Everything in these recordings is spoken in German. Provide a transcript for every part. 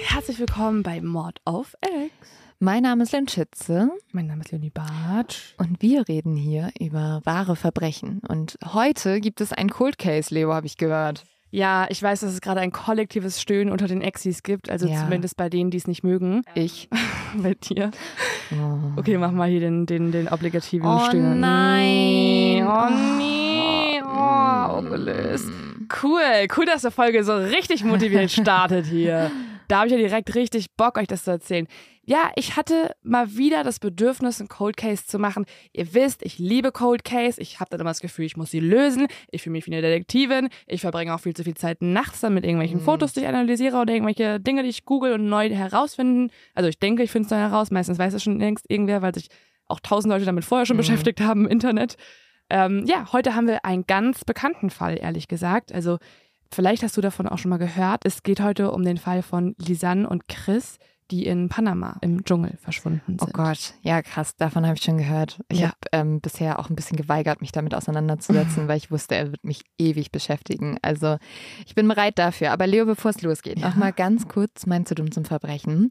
Herzlich willkommen bei Mord auf Ex. Mein Name ist Lynn Schütze. Mein Name ist Leonie Bartsch. Und wir reden hier über wahre Verbrechen. Und heute gibt es einen Cold Case, Leo, habe ich gehört. Ja, ich weiß, dass es gerade ein kollektives Stöhnen unter den Exis gibt. Also zumindest bei denen, die es nicht mögen. Ich. Bei dir. Oh. Okay, mach mal hier den obligativen Oh Stöhnen. nein. Oh nee. Oh, ungelöst. Cool, dass die Folge so richtig motiviert startet hier. Da habe ich ja direkt richtig Bock, euch das zu erzählen. Ja, ich hatte mal wieder das Bedürfnis, einen Cold Case zu machen. Ihr wisst, ich liebe Cold Case. Ich habe dann immer das Gefühl, ich muss sie lösen. Ich fühle mich wie eine Detektivin. Ich verbringe auch viel zu viel Zeit nachts dann mit irgendwelchen Fotos, die ich analysiere oder irgendwelche Dinge, die ich google und neu herausfinden. Also ich denke, ich finde es dann heraus. Meistens weiß es schon längst irgendwer, weil sich auch 1000 Leute damit vorher schon beschäftigt haben im Internet. Heute haben wir einen ganz bekannten Fall, ehrlich gesagt. Also vielleicht hast du davon auch schon mal gehört. Es geht heute um den Fall von Lisanne und Chris, die in Panama im Dschungel verschwunden sind. Oh Gott, ja krass, davon habe ich schon gehört. Ich habe bisher auch ein bisschen geweigert, mich damit auseinanderzusetzen, weil ich wusste, er wird mich ewig beschäftigen. Also ich bin bereit dafür. Aber Leo, bevor es losgeht, noch mal ganz kurz mein Zu dumm zum Verbrechen.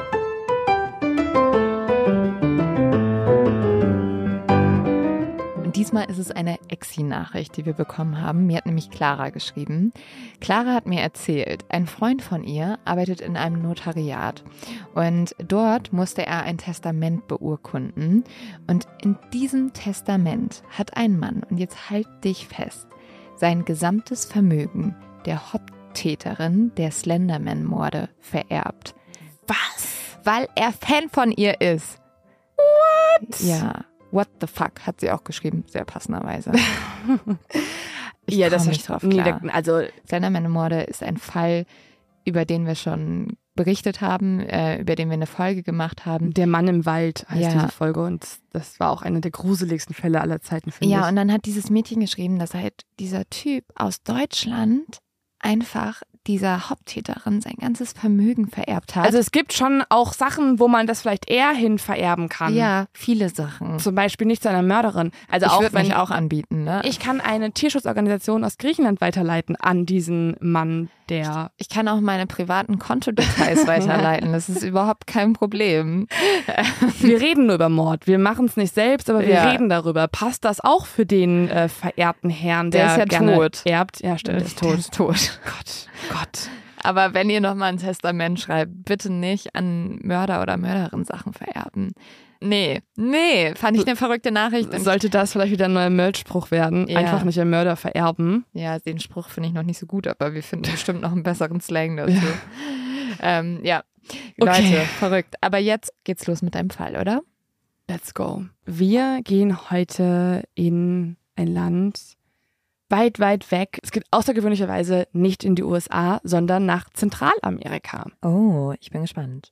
Diesmal ist es eine Exi-Nachricht, die wir bekommen haben. Mir hat nämlich Clara geschrieben. Clara hat mir erzählt, ein Freund von ihr arbeitet in einem Notariat und dort musste er ein Testament beurkunden. Und in diesem Testament hat ein Mann, und jetzt halt dich fest, sein gesamtes Vermögen der Haupttäterin der Slenderman-Morde vererbt. Was? Weil er Fan von ihr ist. What? Ja. What the fuck, hat sie auch geschrieben, sehr passenderweise. Ich komme nicht drauf klar. Also Slenderman-Morde ist ein Fall, über den wir schon berichtet haben, über den wir eine Folge gemacht haben. Der Mann im Wald heißt diese Folge und das war auch einer der gruseligsten Fälle aller Zeiten, finde ich. Ja, und dann hat dieses Mädchen geschrieben, dass halt dieser Typ aus Deutschland einfach dieser Haupttäterin sein ganzes Vermögen vererbt hat. Also es gibt schon auch Sachen, wo man das vielleicht eher hin vererben kann. Ja, viele Sachen. Zum Beispiel nicht zu einer Mörderin. Also ich würde mich wenn auch anbieten, ne? Ich kann eine Tierschutzorganisation aus Griechenland weiterleiten an diesen Mann, der... Ich kann auch meine privaten Kontodetails weiterleiten. Das ist überhaupt kein Problem. Wir reden nur über Mord. Wir machen es nicht selbst, aber wir reden darüber. Passt das auch für den verehrten Herrn, der ist ja gerne tot. erbt? Ja, stimmt, der ist tot. Der ist tot. Gott. Aber wenn ihr nochmal ein Testament schreibt, bitte nicht an Mörder oder Mörderin Sachen vererben. Nee, fand ich eine verrückte Nachricht. Sollte das vielleicht wieder ein neuer Merch-Spruch werden? Ja. Einfach nicht an Mörder vererben. Ja, den Spruch finde ich noch nicht so gut, aber wir finden bestimmt noch einen besseren Slang dazu. Okay. Leute, verrückt. Aber jetzt geht's los mit deinem Fall, oder? Let's go. Wir gehen heute in ein Land weit, weit weg. Es geht außergewöhnlicherweise nicht in die USA, sondern nach Zentralamerika. Oh, ich bin gespannt.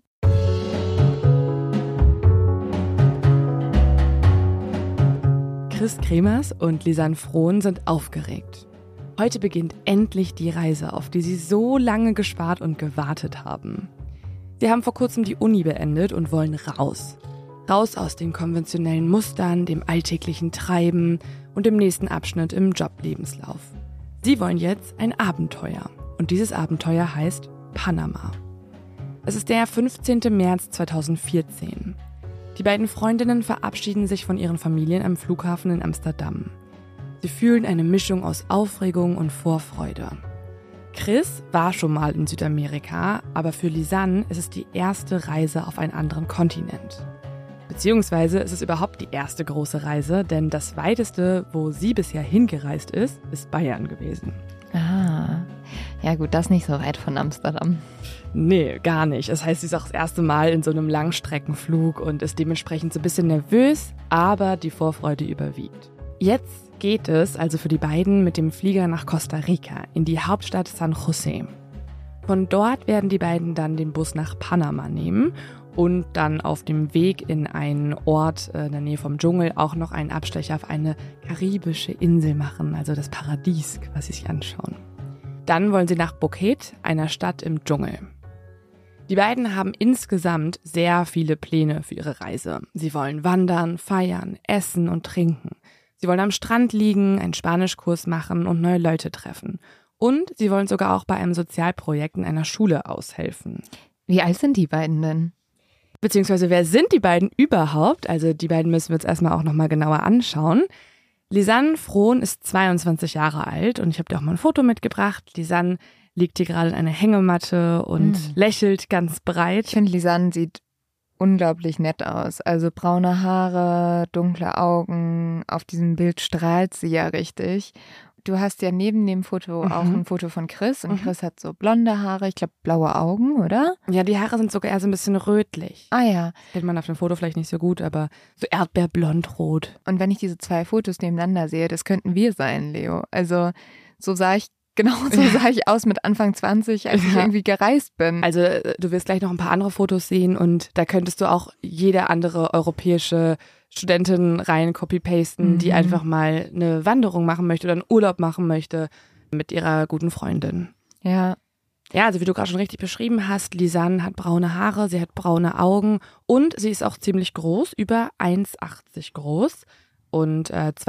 Chris Kremers und Lisanne Frohn sind aufgeregt. Heute beginnt endlich die Reise, auf die sie so lange gespart und gewartet haben. Sie haben vor kurzem die Uni beendet und wollen raus. Raus aus den konventionellen Mustern, dem alltäglichen Treiben und dem nächsten Abschnitt im Joblebenslauf. Sie wollen jetzt ein Abenteuer. Und dieses Abenteuer heißt Panama. Es ist der 15. März 2014. Die beiden Freundinnen verabschieden sich von ihren Familien am Flughafen in Amsterdam. Sie fühlen eine Mischung aus Aufregung und Vorfreude. Chris war schon mal in Südamerika, aber für Lisanne ist es die erste Reise auf einen anderen Kontinent. Beziehungsweise ist es überhaupt die erste große Reise, denn das weiteste, wo sie bisher hingereist ist Bayern gewesen. Ah, ja gut, das ist nicht so weit von Amsterdam. Nee, gar nicht. Das heißt, sie ist auch das erste Mal in so einem Langstreckenflug und ist dementsprechend so ein bisschen nervös, aber die Vorfreude überwiegt. Jetzt geht es also für die beiden mit dem Flieger nach Costa Rica, in die Hauptstadt San José. Von dort werden die beiden dann den Bus nach Panama nehmen und dann auf dem Weg in einen Ort in der Nähe vom Dschungel auch noch einen Abstecher auf eine karibische Insel machen, also das Paradies, was sie sich anschauen. Dann wollen sie nach Phuket, einer Stadt im Dschungel. Die beiden haben insgesamt sehr viele Pläne für ihre Reise. Sie wollen wandern, feiern, essen und trinken. Sie wollen am Strand liegen, einen Spanischkurs machen und neue Leute treffen. Und sie wollen sogar auch bei einem Sozialprojekt in einer Schule aushelfen. Wie alt sind die beiden denn? Beziehungsweise wer sind die beiden überhaupt? Also die beiden müssen wir uns erstmal auch nochmal genauer anschauen. Lisanne Frohn ist 22 Jahre alt und ich habe dir auch mal ein Foto mitgebracht. Lisanne liegt hier gerade in einer Hängematte und lächelt ganz breit. Ich finde, Lisanne sieht unglaublich nett aus. Also braune Haare, dunkle Augen. Auf diesem Bild strahlt sie ja richtig. Du hast ja neben dem Foto auch ein Foto von Chris. Und Chris hat so blonde Haare, ich glaube blaue Augen, oder? Ja, die Haare sind sogar eher so ein bisschen rötlich. Ah ja. Kennt man auf dem Foto vielleicht nicht so gut, aber so erdbeerblond-rot. Und wenn ich diese 2 Fotos nebeneinander sehe, das könnten wir sein, Leo. Also so sah ich aus mit Anfang 20, als ich irgendwie gereist bin. Also du wirst gleich noch ein paar andere Fotos sehen und da könntest du auch jede andere europäische Studentin rein copy-pasten, die einfach mal eine Wanderung machen möchte oder einen Urlaub machen möchte mit ihrer guten Freundin. Ja. Ja, also wie du gerade schon richtig beschrieben hast, Lisanne hat braune Haare, sie hat braune Augen und sie ist auch ziemlich groß, über 1,80 groß und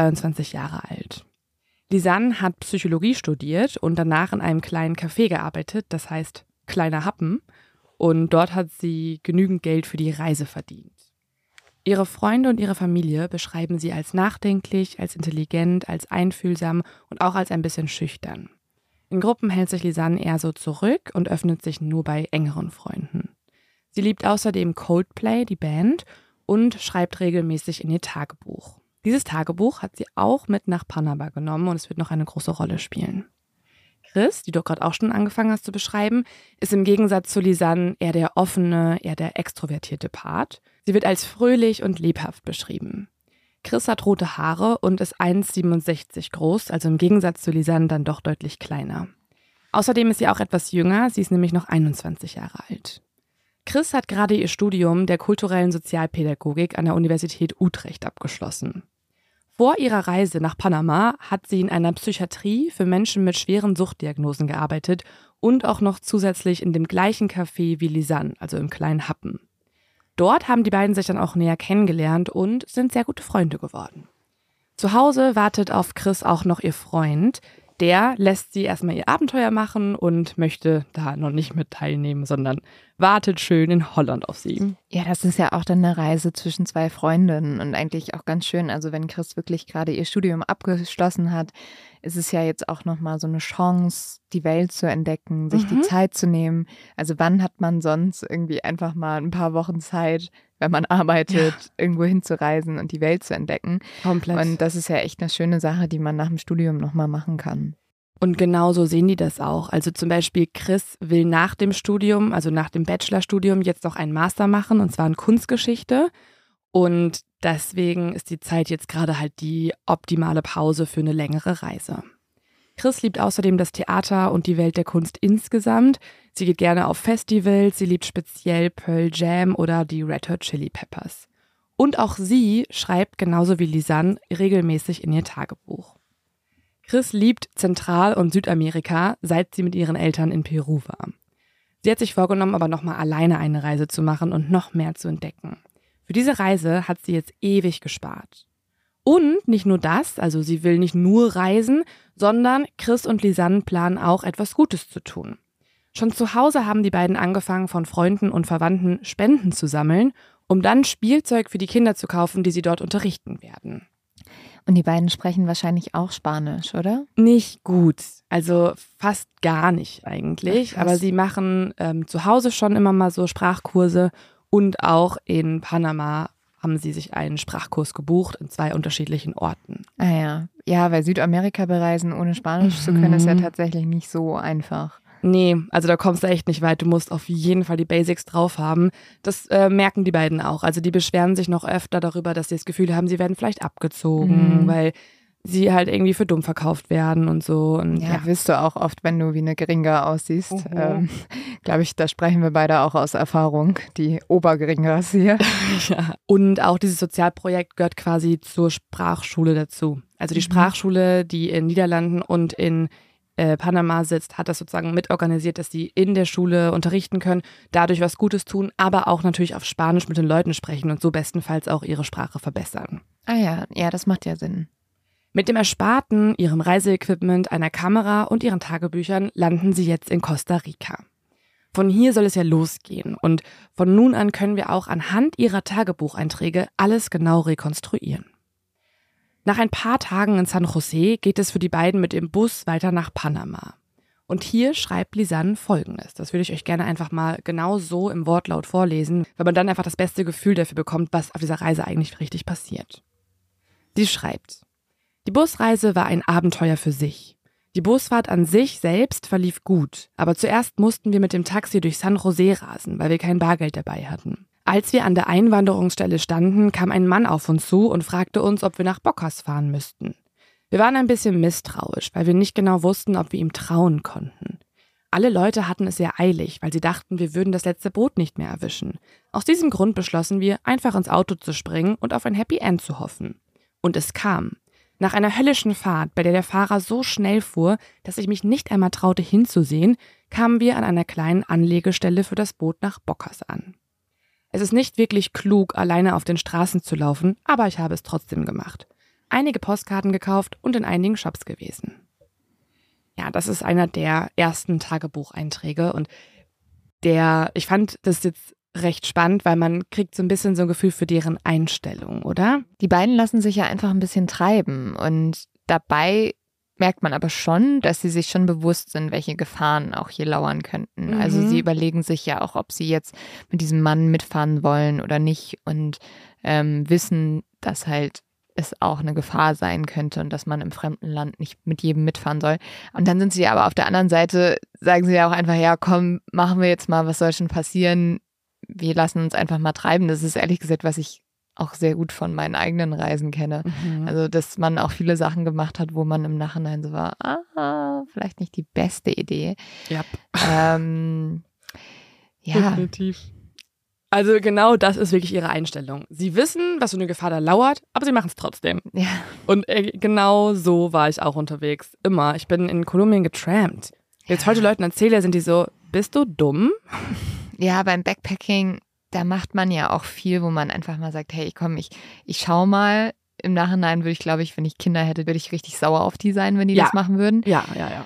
22 Jahre alt. Lisanne hat Psychologie studiert und danach in einem kleinen Café gearbeitet, das heißt Kleiner Happen. Und dort hat sie genügend Geld für die Reise verdient. Ihre Freunde und ihre Familie beschreiben sie als nachdenklich, als intelligent, als einfühlsam und auch als ein bisschen schüchtern. In Gruppen hält sich Lisanne eher so zurück und öffnet sich nur bei engeren Freunden. Sie liebt außerdem Coldplay, die Band, und schreibt regelmäßig in ihr Tagebuch. Dieses Tagebuch hat sie auch mit nach Panama genommen und es wird noch eine große Rolle spielen. Chris, die du gerade auch schon angefangen hast zu beschreiben, ist im Gegensatz zu Lisanne eher der offene, eher der extrovertierte Part. Sie wird als fröhlich und lebhaft beschrieben. Chris hat rote Haare und ist 1,67 groß, also im Gegensatz zu Lisanne dann doch deutlich kleiner. Außerdem ist sie auch etwas jünger, sie ist nämlich noch 21 Jahre alt. Chris hat gerade ihr Studium der kulturellen Sozialpädagogik an der Universität Utrecht abgeschlossen. Vor ihrer Reise nach Panama hat sie in einer Psychiatrie für Menschen mit schweren Suchtdiagnosen gearbeitet und auch noch zusätzlich in dem gleichen Café wie Lisanne, also im Kleinen Happen. Dort haben die beiden sich dann auch näher kennengelernt und sind sehr gute Freunde geworden. Zu Hause wartet auf Chris auch noch ihr Freund. Der lässt sie erstmal ihr Abenteuer machen und möchte da noch nicht mit teilnehmen, sondern wartet schön in Holland auf sie. Ja, das ist ja auch dann eine Reise zwischen 2 Freundinnen und eigentlich auch ganz schön. Also wenn Chris wirklich gerade ihr Studium abgeschlossen hat, ist es ja jetzt auch nochmal so eine Chance, die Welt zu entdecken, sich die Zeit zu nehmen. Also wann hat man sonst irgendwie einfach mal ein paar Wochen Zeit, wenn man arbeitet, irgendwo hinzureisen und die Welt zu entdecken. Komplett. Und das ist ja echt eine schöne Sache, die man nach dem Studium nochmal machen kann. Und genau so sehen die das auch. Also zum Beispiel Chris will nach dem Studium, also nach dem Bachelorstudium, jetzt noch einen Master machen, und zwar in Kunstgeschichte. Und deswegen ist die Zeit jetzt gerade halt die optimale Pause für eine längere Reise. Chris liebt außerdem das Theater und die Welt der Kunst insgesamt. Sie geht gerne auf Festivals, sie liebt speziell Pearl Jam oder die Red Hot Chili Peppers. Und auch sie schreibt genauso wie Lisanne regelmäßig in ihr Tagebuch. Chris liebt Zentral- und Südamerika, seit sie mit ihren Eltern in Peru war. Sie hat sich vorgenommen, aber nochmal alleine eine Reise zu machen und noch mehr zu entdecken. Für diese Reise hat sie jetzt ewig gespart. Und nicht nur das, also sie will nicht nur reisen, sondern Chris und Lisanne planen auch etwas Gutes zu tun. Schon zu Hause haben die beiden angefangen, von Freunden und Verwandten Spenden zu sammeln, um dann Spielzeug für die Kinder zu kaufen, die sie dort unterrichten werden. Und die beiden sprechen wahrscheinlich auch Spanisch, oder? Nicht gut, also fast gar nicht eigentlich, Ach, aber sie machen zu Hause schon immer mal so Sprachkurse und auch in Panama haben sie sich einen Sprachkurs gebucht in 2 unterschiedlichen Orten. Ah ja. Ja, weil Südamerika bereisen, ohne Spanisch zu können, ist ja tatsächlich nicht so einfach. Nee, also da kommst du echt nicht weit. Du musst auf jeden Fall die Basics drauf haben. Das merken die beiden auch. Also die beschweren sich noch öfter darüber, dass sie das Gefühl haben, sie werden vielleicht abgezogen, weil sie halt irgendwie für dumm verkauft werden und so. Und ja, wirst du auch oft, wenn du wie eine Gringa aussiehst. Glaube ich, da sprechen wir beide auch aus Erfahrung, die Obergringas hier. Ja. Und auch dieses Sozialprojekt gehört quasi zur Sprachschule dazu. Also die Sprachschule, die in Niederlanden und in Panama sitzt, hat das sozusagen mitorganisiert, dass sie in der Schule unterrichten können, dadurch was Gutes tun, aber auch natürlich auf Spanisch mit den Leuten sprechen und so bestenfalls auch ihre Sprache verbessern. Ah ja, ja, das macht ja Sinn. Mit dem Ersparten, ihrem Reiseequipment, einer Kamera und ihren Tagebüchern landen sie jetzt in Costa Rica. Von hier soll es ja losgehen und von nun an können wir auch anhand ihrer Tagebucheinträge alles genau rekonstruieren. Nach ein paar Tagen in San Jose geht es für die beiden mit dem Bus weiter nach Panama. Und hier schreibt Lisanne Folgendes. Das würde ich euch gerne einfach mal genau so im Wortlaut vorlesen, weil man dann einfach das beste Gefühl dafür bekommt, was auf dieser Reise eigentlich richtig passiert. Sie schreibt: Die Busreise war ein Abenteuer für sich. Die Busfahrt an sich selbst verlief gut, aber zuerst mussten wir mit dem Taxi durch San Jose rasen, weil wir kein Bargeld dabei hatten. Als wir an der Einwanderungsstelle standen, kam ein Mann auf uns zu und fragte uns, ob wir nach Bocas fahren müssten. Wir waren ein bisschen misstrauisch, weil wir nicht genau wussten, ob wir ihm trauen konnten. Alle Leute hatten es sehr eilig, weil sie dachten, wir würden das letzte Boot nicht mehr erwischen. Aus diesem Grund beschlossen wir, einfach ins Auto zu springen und auf ein Happy End zu hoffen. Und es kam. Nach einer höllischen Fahrt, bei der der Fahrer so schnell fuhr, dass ich mich nicht einmal traute hinzusehen, kamen wir an einer kleinen Anlegestelle für das Boot nach Bocas an. Es ist nicht wirklich klug, alleine auf den Straßen zu laufen, aber ich habe es trotzdem gemacht. Einige Postkarten gekauft und in einigen Shops gewesen. Ja, das ist einer der ersten Tagebucheinträge und ich fand das jetzt recht spannend, weil man kriegt so ein bisschen so ein Gefühl für deren Einstellung, oder? Die beiden lassen sich ja einfach ein bisschen treiben und dabei merkt man aber schon, dass sie sich schon bewusst sind, welche Gefahren auch hier lauern könnten. Also sie überlegen sich ja auch, ob sie jetzt mit diesem Mann mitfahren wollen oder nicht und wissen, dass halt es auch eine Gefahr sein könnte und dass man im fremden Land nicht mit jedem mitfahren soll. Und dann sind sie aber auf der anderen Seite, sagen sie ja auch einfach, ja komm, machen wir jetzt mal, was soll schon passieren? Wir lassen uns einfach mal treiben. Das ist ehrlich gesagt, was ich auch sehr gut von meinen eigenen Reisen kenne. Also, dass man auch viele Sachen gemacht hat, wo man im Nachhinein so war, vielleicht nicht die beste Idee. Ja. Ja. Definitiv. Also genau das ist wirklich ihre Einstellung. Sie wissen, was für eine Gefahr da lauert, aber sie machen es trotzdem. Ja. Und genau so war ich auch unterwegs. Immer. Ich bin in Kolumbien getrampt. Jetzt heute Leuten erzähle, sind die so, bist du dumm? Ja, beim Backpacking, da macht man ja auch viel, wo man einfach mal sagt, hey, komm, ich schau mal. Im Nachhinein würde ich, glaube ich, wenn ich Kinder hätte, würde ich richtig sauer auf die sein, wenn die das machen würden. Ja.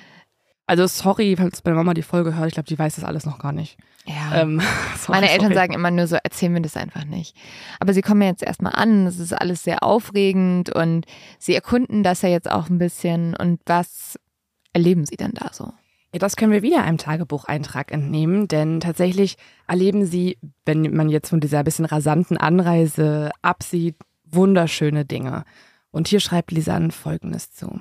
Also sorry, falls meine Mama die Folge hört, ich glaube, die weiß das alles noch gar nicht. Ja. Meine Eltern sagen immer nur so, erzähl mir das einfach nicht. Aber sie kommen ja jetzt erstmal an, es ist alles sehr aufregend und sie erkunden das ja jetzt auch ein bisschen. Und was erleben sie denn da so? Ja, das können wir wieder einem Tagebucheintrag entnehmen, denn tatsächlich erleben sie, wenn man jetzt von dieser bisschen rasanten Anreise absieht, wunderschöne Dinge. Und hier schreibt Lisanne Folgendes zu.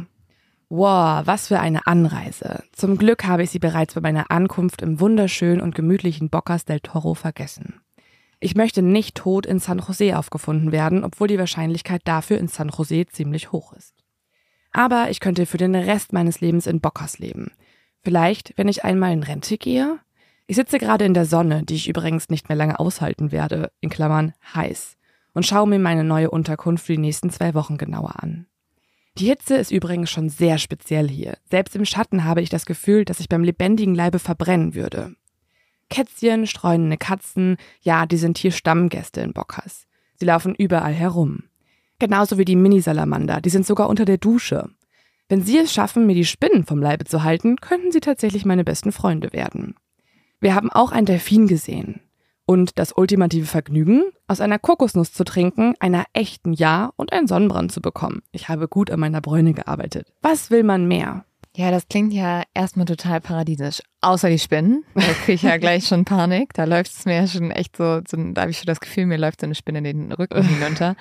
Wow, was für eine Anreise. Zum Glück habe ich sie bereits bei meiner Ankunft im wunderschönen und gemütlichen Bocas del Toro vergessen. Ich möchte nicht tot in San Jose aufgefunden werden, obwohl die Wahrscheinlichkeit dafür in San Jose ziemlich hoch ist. Aber ich könnte für den Rest meines Lebens in Bocas leben. Vielleicht, wenn ich einmal in Rente gehe? Ich sitze gerade in der Sonne, die ich übrigens nicht mehr lange aushalten werde, in Klammern heiß, und schaue mir meine neue Unterkunft für die nächsten 2 Wochen genauer an. Die Hitze ist übrigens schon sehr speziell hier. Selbst im Schatten habe ich das Gefühl, dass ich beim lebendigen Leibe verbrennen würde. Kätzchen, streunende Katzen, ja, die sind hier Stammgäste in Bocas. Sie laufen überall herum. Genauso wie die Minisalamander, die sind sogar unter der Dusche. Wenn sie es schaffen, mir die Spinnen vom Leibe zu halten, könnten sie tatsächlich meine besten Freunde werden. Wir haben auch einen Delfin gesehen. Und das ultimative Vergnügen, aus einer Kokosnuss zu trinken, einer echten Ja und einen Sonnenbrand zu bekommen. Ich habe gut an meiner Bräune gearbeitet. Was will man mehr? Ja, das klingt ja erstmal total paradiesisch. Außer die Spinnen. Da kriege ich ja gleich schon Panik. Da läuft es mir ja schon echt so, da habe ich schon das Gefühl, mir läuft so eine Spinne den Rücken hinunter.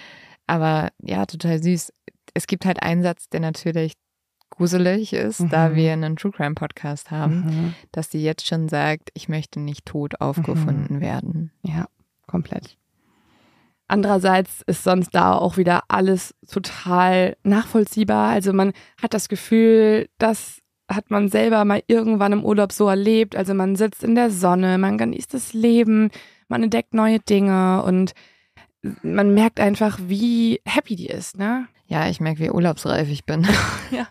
Aber ja, total süß. Es gibt halt einen Satz, der natürlich gruselig ist, da wir einen True Crime Podcast haben, dass sie jetzt schon sagt, ich möchte nicht tot aufgefunden werden. Ja, komplett. Andererseits ist sonst da auch wieder alles total nachvollziehbar. Also man hat das Gefühl, das hat man selber mal irgendwann im Urlaub so erlebt. Also man sitzt in der Sonne, man genießt das Leben, man entdeckt neue Dinge und man merkt einfach, wie happy die ist, ne? Ja, ich merke, wie urlaubsreif ich bin. Ja.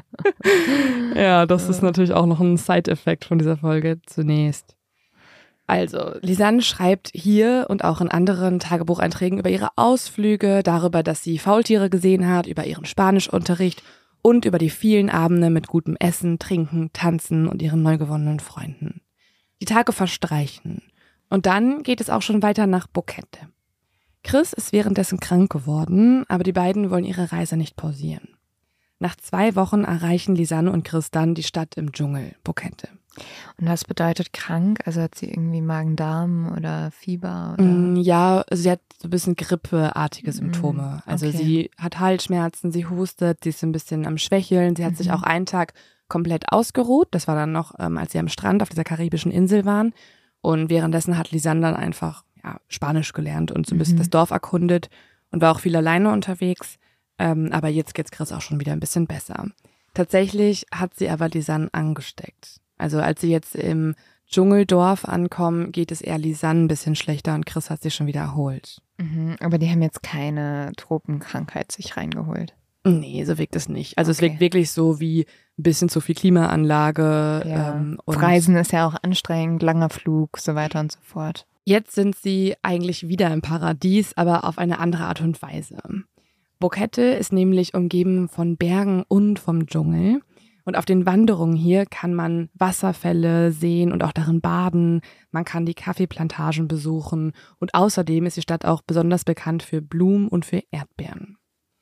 Ja, das ist natürlich auch noch ein Side-Effekt von dieser Folge zunächst. Also, Lisanne schreibt hier und auch in anderen Tagebucheinträgen über ihre Ausflüge, darüber, dass sie Faultiere gesehen hat, über ihren Spanischunterricht und über die vielen Abende mit gutem Essen, Trinken, Tanzen und ihren neu gewonnenen Freunden. Die Tage verstreichen und dann geht es auch schon weiter nach Boquete. Chris ist währenddessen krank geworden, aber die beiden wollen ihre Reise nicht pausieren. Nach 2 Wochen erreichen Lisanne und Chris dann die Stadt im Dschungel, Boquete. Und was bedeutet krank? Also hat sie irgendwie Magen-Darm oder Fieber? Oder? Ja, sie hat so ein bisschen grippeartige Symptome. Also sie hat Halsschmerzen, sie hustet, sie ist so ein bisschen am Schwächeln. Sie hat sich auch einen Tag komplett ausgeruht. Das war dann noch, als sie am Strand auf dieser karibischen Insel waren. Und währenddessen hat Lisanne dann einfach Spanisch gelernt und so ein bisschen das Dorf erkundet und war auch viel alleine unterwegs. Aber jetzt geht's Chris auch schon wieder ein bisschen besser. Tatsächlich hat sie aber Lisanne angesteckt. Also als sie jetzt im Dschungeldorf ankommen, geht es eher Lisanne ein bisschen schlechter und Chris hat sich schon wieder erholt. Aber die haben jetzt keine Tropenkrankheit sich reingeholt. Nee, so wirkt es nicht. Also es wirkt wirklich so wie ein bisschen zu viel Klimaanlage. Ja. Und Reisen ist ja auch anstrengend, langer Flug, so weiter und so fort. Jetzt sind sie eigentlich wieder im Paradies, aber auf eine andere Art und Weise. Boquete ist nämlich umgeben von Bergen und vom Dschungel. Und auf den Wanderungen hier kann man Wasserfälle sehen und auch darin baden. Man kann die Kaffeeplantagen besuchen. Und außerdem ist die Stadt auch besonders bekannt für Blumen und für Erdbeeren.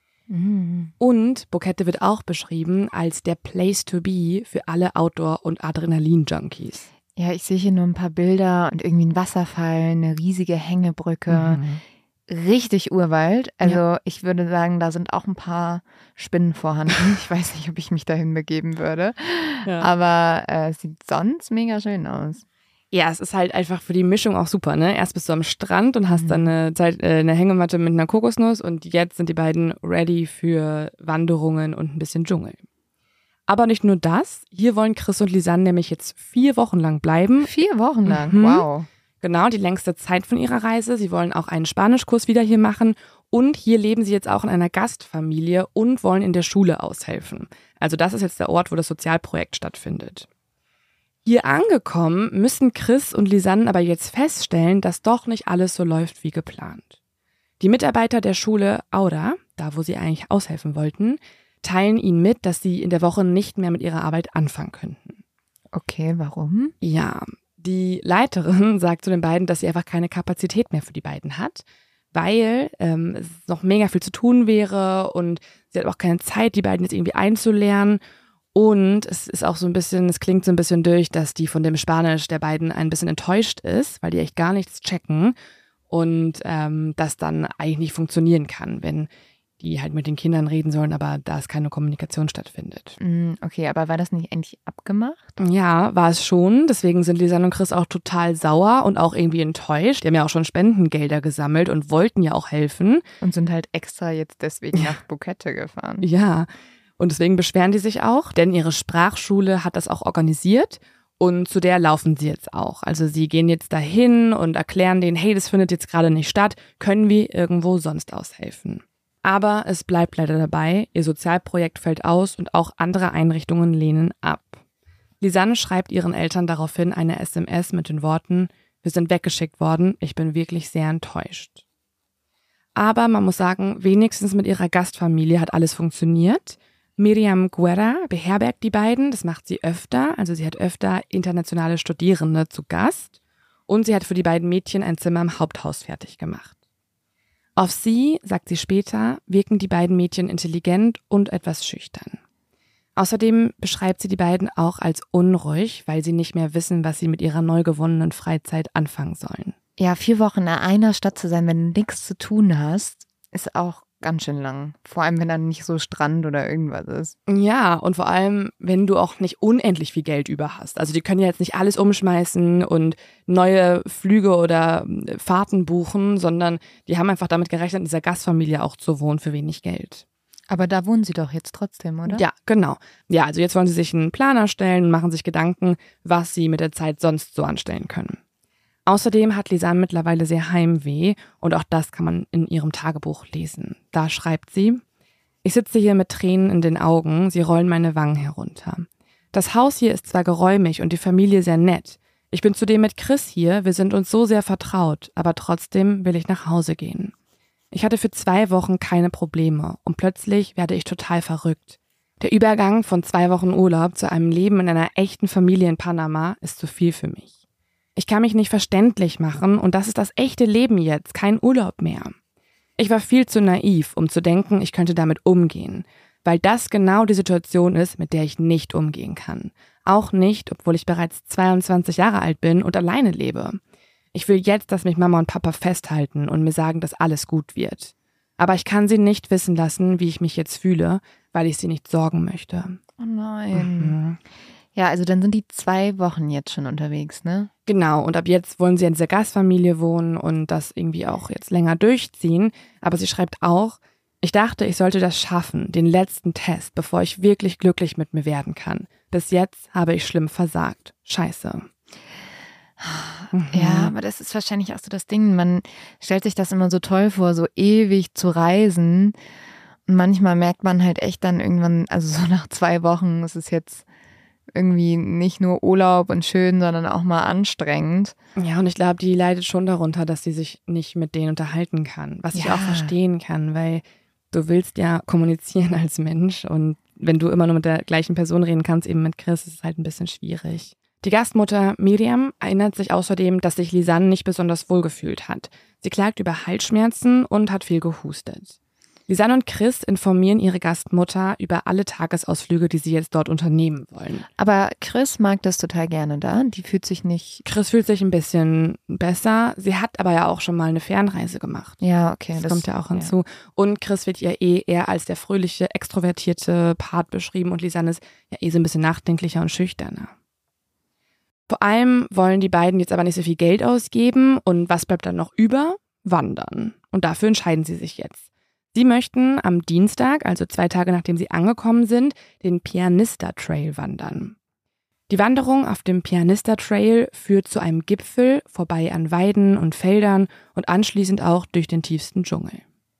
Und Boquete wird auch beschrieben als der Place to be für alle Outdoor- und Adrenalin-Junkies. Ja, ich sehe hier nur ein paar Bilder und irgendwie ein Wasserfall, eine riesige Hängebrücke. Richtig Urwald. Also ich würde sagen, da sind auch ein paar Spinnen vorhanden. Ich weiß nicht, ob ich mich dahin begeben würde. Ja. Aber es sieht sonst mega schön aus. Ja, es ist halt einfach für die Mischung auch super, ne? Erst bist du am Strand und hast dann eine Hängematte mit einer Kokosnuss und jetzt sind die beiden ready für Wanderungen und ein bisschen Dschungel. Aber nicht nur das. Hier wollen Chris und Lisanne nämlich jetzt 4 Wochen lang bleiben. 4 Wochen lang? Wow. Genau, die längste Zeit von ihrer Reise. Sie wollen auch einen Spanischkurs wieder hier machen und hier leben sie jetzt auch in einer Gastfamilie und wollen in der Schule aushelfen. Also das ist jetzt der Ort, wo das Sozialprojekt stattfindet. Hier angekommen müssen Chris und Lisanne aber jetzt feststellen, dass doch nicht alles so läuft wie geplant. Die Mitarbeiter der Schule Aura, da wo sie eigentlich aushelfen wollten, teilen ihnen mit, dass sie in der Woche nicht mehr mit ihrer Arbeit anfangen könnten. Okay, warum? Ja, die Leiterin sagt zu den beiden, dass sie einfach keine Kapazität mehr für die beiden hat, weil es noch mega viel zu tun wäre und sie hat auch keine Zeit, die beiden jetzt irgendwie einzulernen. Und es ist auch so ein bisschen, es klingt so ein bisschen durch, dass die von dem Spanisch der beiden ein bisschen enttäuscht ist, weil die echt gar nichts checken und das dann eigentlich nicht funktionieren kann, wenn die halt mit den Kindern reden sollen, aber da es keine Kommunikation stattfindet. Okay, aber war das nicht endlich abgemacht? Ja, war es schon. Deswegen sind Lisanne und Chris auch total sauer und auch irgendwie enttäuscht. Die haben ja auch schon Spendengelder gesammelt und wollten ja auch helfen. Und sind halt extra jetzt deswegen nach Boquete gefahren. Ja, und deswegen beschweren die sich auch, denn ihre Sprachschule hat das auch organisiert und zu der laufen sie jetzt auch. Also sie gehen jetzt dahin und erklären denen, hey, das findet jetzt gerade nicht statt, können wir irgendwo sonst aushelfen. Aber es bleibt leider dabei, ihr Sozialprojekt fällt aus und auch andere Einrichtungen lehnen ab. Lisanne schreibt ihren Eltern daraufhin eine SMS mit den Worten, wir sind weggeschickt worden, ich bin wirklich sehr enttäuscht. Aber man muss sagen, wenigstens mit ihrer Gastfamilie hat alles funktioniert. Miriam Guerra beherbergt die beiden, das macht sie öfter, also sie hat öfter internationale Studierende zu Gast und sie hat für die beiden Mädchen ein Zimmer im Haupthaus fertig gemacht. Auf sie, sagt sie später, wirken die beiden Mädchen intelligent und etwas schüchtern. Außerdem beschreibt sie die beiden auch als unruhig, weil sie nicht mehr wissen, was sie mit ihrer neu gewonnenen Freizeit anfangen sollen. Ja, 4 Wochen in einer Stadt zu sein, wenn du nichts zu tun hast, ist auch ganz schön lang. Vor allem, wenn dann nicht so Strand oder irgendwas ist. Ja, und vor allem, wenn du auch nicht unendlich viel Geld über hast. Also die können ja jetzt nicht alles umschmeißen und neue Flüge oder Fahrten buchen, sondern die haben einfach damit gerechnet, in dieser Gastfamilie auch zu wohnen für wenig Geld. Aber da wohnen sie doch jetzt trotzdem, oder? Ja, genau. Ja, also jetzt wollen sie sich einen Plan erstellen und machen sich Gedanken, was sie mit der Zeit sonst so anstellen können. Außerdem hat Lisanne mittlerweile sehr Heimweh und auch das kann man in ihrem Tagebuch lesen. Da schreibt sie, ich sitze hier mit Tränen in den Augen, sie rollen meine Wangen herunter. Das Haus hier ist zwar geräumig und die Familie sehr nett. Ich bin zudem mit Chris hier, wir sind uns so sehr vertraut, aber trotzdem will ich nach Hause gehen. Ich hatte für 2 Wochen keine Probleme und plötzlich werde ich total verrückt. Der Übergang von 2 Wochen Urlaub zu einem Leben in einer echten Familie in Panama ist zu viel für mich. Ich kann mich nicht verständlich machen und das ist das echte Leben jetzt, kein Urlaub mehr. Ich war viel zu naiv, um zu denken, ich könnte damit umgehen, weil das genau die Situation ist, mit der ich nicht umgehen kann. Auch nicht, obwohl ich bereits 22 Jahre alt bin und alleine lebe. Ich will jetzt, dass mich Mama und Papa festhalten und mir sagen, dass alles gut wird. Aber ich kann sie nicht wissen lassen, wie ich mich jetzt fühle, weil ich sie nicht sorgen möchte. Oh nein. Ja, also dann sind die 2 Wochen jetzt schon unterwegs, ne? Genau, und ab jetzt wollen sie in dieser Gastfamilie wohnen und das irgendwie auch jetzt länger durchziehen. Aber sie schreibt auch, ich dachte, ich sollte das schaffen, den letzten Test, bevor ich wirklich glücklich mit mir werden kann. Bis jetzt habe ich schlimm versagt. Scheiße. Ja, aber das ist wahrscheinlich auch so das Ding. Man stellt sich das immer so toll vor, so ewig zu reisen. Und manchmal merkt man halt echt dann irgendwann, also so nach 2 Wochen, es ist jetzt irgendwie nicht nur Urlaub und schön, sondern auch mal anstrengend. Ja, und ich glaube, die leidet schon darunter, dass sie sich nicht mit denen unterhalten kann. Was ich auch verstehen kann, weil du willst ja kommunizieren als Mensch und wenn du immer nur mit der gleichen Person reden kannst, eben mit Chris, ist es halt ein bisschen schwierig. Die Gastmutter Miriam erinnert sich außerdem, dass sich Lisanne nicht besonders wohl gefühlt hat. Sie klagt über Halsschmerzen und hat viel gehustet. Lisanne und Chris informieren ihre Gastmutter über alle Tagesausflüge, die sie jetzt dort unternehmen wollen. Aber Chris mag das total gerne da. Die fühlt sich nicht... Chris fühlt sich ein bisschen besser. Sie hat aber ja auch schon mal eine Fernreise gemacht. Ja, okay. Das kommt ja auch hinzu. Ja. Und Chris wird ja eher als der fröhliche, extrovertierte Part beschrieben und Lisanne ist ja so ein bisschen nachdenklicher und schüchterner. Vor allem wollen die beiden jetzt aber nicht so viel Geld ausgeben und was bleibt dann noch über? Wandern. Und dafür entscheiden sie sich jetzt. Sie möchten am Dienstag, also 2 Tage nachdem sie angekommen sind, den Pianista Trail wandern. Die Wanderung auf dem Pianista Trail führt zu einem Gipfel, vorbei an Weiden und Feldern und anschließend auch durch den tiefsten Dschungel.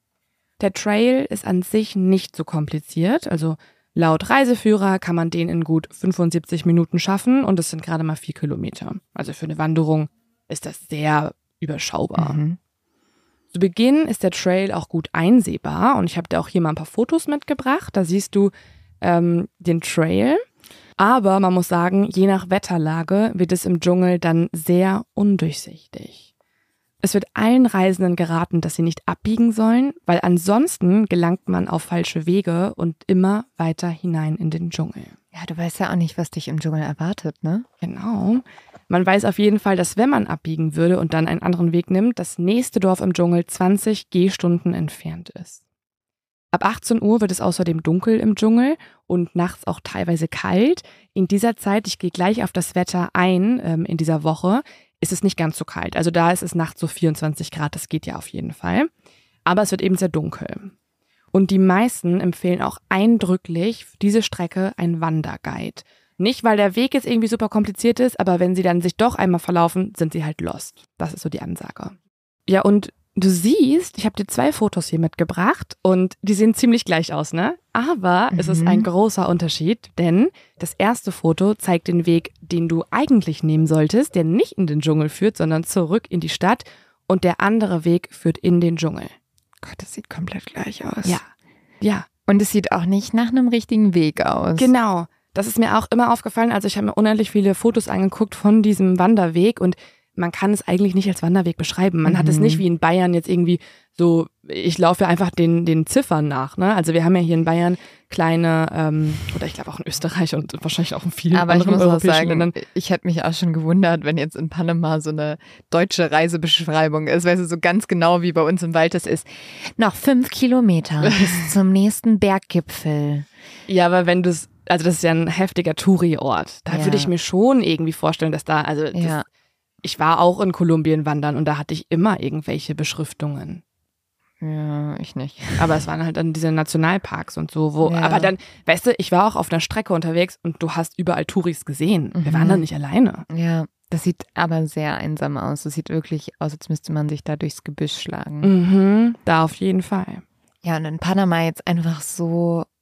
Der Trail ist an sich nicht so kompliziert, also laut Reiseführer kann man den in gut 75 Minuten schaffen und es sind gerade mal 4 Kilometer. Also für eine Wanderung ist das sehr überschaubar. Mhm. Zu Beginn ist der Trail auch gut einsehbar und ich habe dir auch hier mal ein paar Fotos mitgebracht. Da siehst du den Trail. Aber man muss sagen, je nach Wetterlage wird es im Dschungel dann sehr undurchsichtig. Es wird allen Reisenden geraten, dass sie nicht abbiegen sollen, weil ansonsten gelangt man auf falsche Wege und immer weiter hinein in den Dschungel. Ja, du weißt ja auch nicht, was dich im Dschungel erwartet, ne? Genau. Man weiß auf jeden Fall, dass wenn man abbiegen würde und dann einen anderen Weg nimmt, das nächste Dorf im Dschungel 20 Gehstunden entfernt ist. Ab 18 Uhr wird es außerdem dunkel im Dschungel und nachts auch teilweise kalt. In dieser Zeit, ich gehe gleich auf das Wetter ein, in dieser Woche, ist es nicht ganz so kalt. Also da ist es nachts so 24 Grad, das geht ja auf jeden Fall. Aber es wird eben sehr dunkel. Und die meisten empfehlen auch eindrücklich für diese Strecke ein Wanderguide. Nicht, weil der Weg jetzt irgendwie super kompliziert ist, aber wenn sie dann sich doch einmal verlaufen, sind sie halt lost. Das ist so die Ansage. Ja, und du siehst, ich habe dir 2 Fotos hier mitgebracht und die sehen ziemlich gleich aus, ne? Aber es ist ein großer Unterschied, denn das erste Foto zeigt den Weg, den du eigentlich nehmen solltest, der nicht in den Dschungel führt, sondern zurück in die Stadt und der andere Weg führt in den Dschungel. Gott, das sieht komplett gleich aus. Ja. Und es sieht auch nicht nach einem richtigen Weg aus. Genau. Das ist mir auch immer aufgefallen. Also ich habe mir unendlich viele Fotos angeguckt von diesem Wanderweg und man kann es eigentlich nicht als Wanderweg beschreiben. Man hat es nicht wie in Bayern jetzt irgendwie so, ich laufe ja einfach den Ziffern nach. Ne? Also wir haben ja hier in Bayern kleine, oder ich glaube auch in Österreich und wahrscheinlich auch in vielen anderen europäischen Ländern. Ich hätte mich auch schon gewundert, wenn jetzt in Panama so eine deutsche Reisebeschreibung ist, weißt du, so ganz genau wie bei uns im Wald das ist. Noch 5 Kilometer bis zum nächsten Berggipfel. Ja, aber wenn du es, also das ist ja ein heftiger Touri-Ort. Da würde ich mir schon irgendwie vorstellen, dass da, also ich war auch in Kolumbien wandern und da hatte ich immer irgendwelche Beschriftungen. Ja, ich nicht. Aber es waren halt dann diese Nationalparks und so, wo, aber dann, weißt du, ich war auch auf einer Strecke unterwegs und du hast überall Touris gesehen. Wir waren da nicht alleine. Ja, das sieht aber sehr einsam aus. Das sieht wirklich aus, als müsste man sich da durchs Gebüsch schlagen. Da auf jeden Fall. Ja, und in Panama jetzt einfach so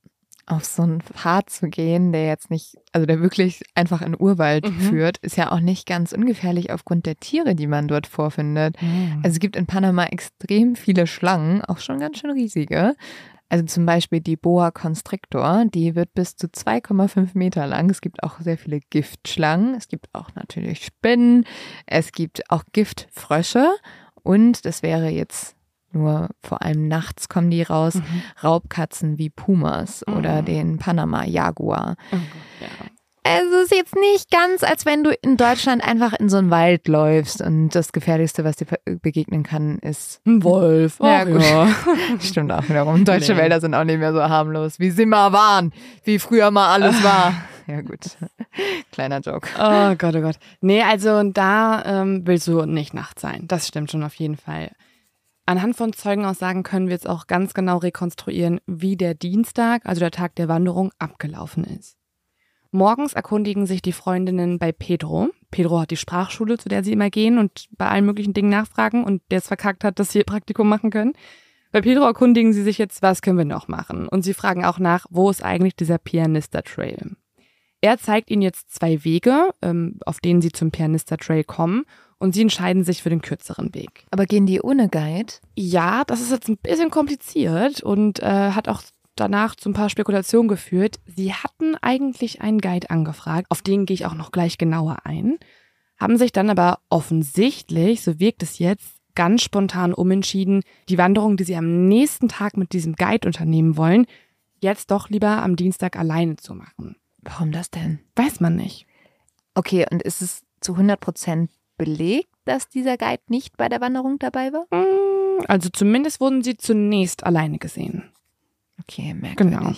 auf so einen Pfad zu gehen, der jetzt nicht, also der wirklich einfach in Urwald führt, ist ja auch nicht ganz ungefährlich aufgrund der Tiere, die man dort vorfindet. Also es gibt in Panama extrem viele Schlangen, auch schon ganz schön riesige. Also zum Beispiel die Boa constrictor, die wird bis zu 2,5 Meter lang. Es gibt auch sehr viele Giftschlangen. Es gibt auch natürlich Spinnen. Es gibt auch Giftfrösche. Und das wäre jetzt nur vor allem nachts kommen die raus, Raubkatzen wie Pumas oder den Panama-Jaguar. Oh Gott, ja. Also es ist jetzt nicht ganz, als wenn du in Deutschland einfach in so einen Wald läufst und das Gefährlichste, was dir begegnen kann, ist ein Wolf. Ja, gut. Stimmt auch wiederum. Deutsche Wälder sind auch nicht mehr so harmlos, wie sie mal waren, wie früher mal alles war. Ja gut, kleiner Joke. Oh Gott, oh Gott. Nee, also da willst du nicht nachts sein. Das stimmt schon auf jeden Fall. Anhand von Zeugenaussagen können wir jetzt auch ganz genau rekonstruieren, wie der Dienstag, also der Tag der Wanderung, abgelaufen ist. Morgens erkundigen sich die Freundinnen bei Pedro. Pedro hat die Sprachschule, zu der sie immer gehen und bei allen möglichen Dingen nachfragen und der es verkackt hat, dass sie ihr Praktikum machen können. Bei Pedro erkundigen sie sich jetzt, was können wir noch machen? Und sie fragen auch nach, wo ist eigentlich dieser Pianista Trail? Er zeigt ihnen jetzt 2 Wege, auf denen sie zum Pianista Trail kommen und sie entscheiden sich für den kürzeren Weg. Aber gehen die ohne Guide? Ja, das ist jetzt ein bisschen kompliziert und hat auch danach zu ein paar Spekulationen geführt. Sie hatten eigentlich einen Guide angefragt, auf den gehe ich auch noch gleich genauer ein, haben sich dann aber offensichtlich, so wirkt es jetzt, ganz spontan umentschieden, die Wanderung, die sie am nächsten Tag mit diesem Guide unternehmen wollen, jetzt doch lieber am Dienstag alleine zu machen. Warum das denn? Weiß man nicht. Okay, und ist es zu 100% belegt, dass dieser Guide nicht bei der Wanderung dabei war? Also zumindest wurden sie zunächst alleine gesehen. Okay, merkwürdig. Genau.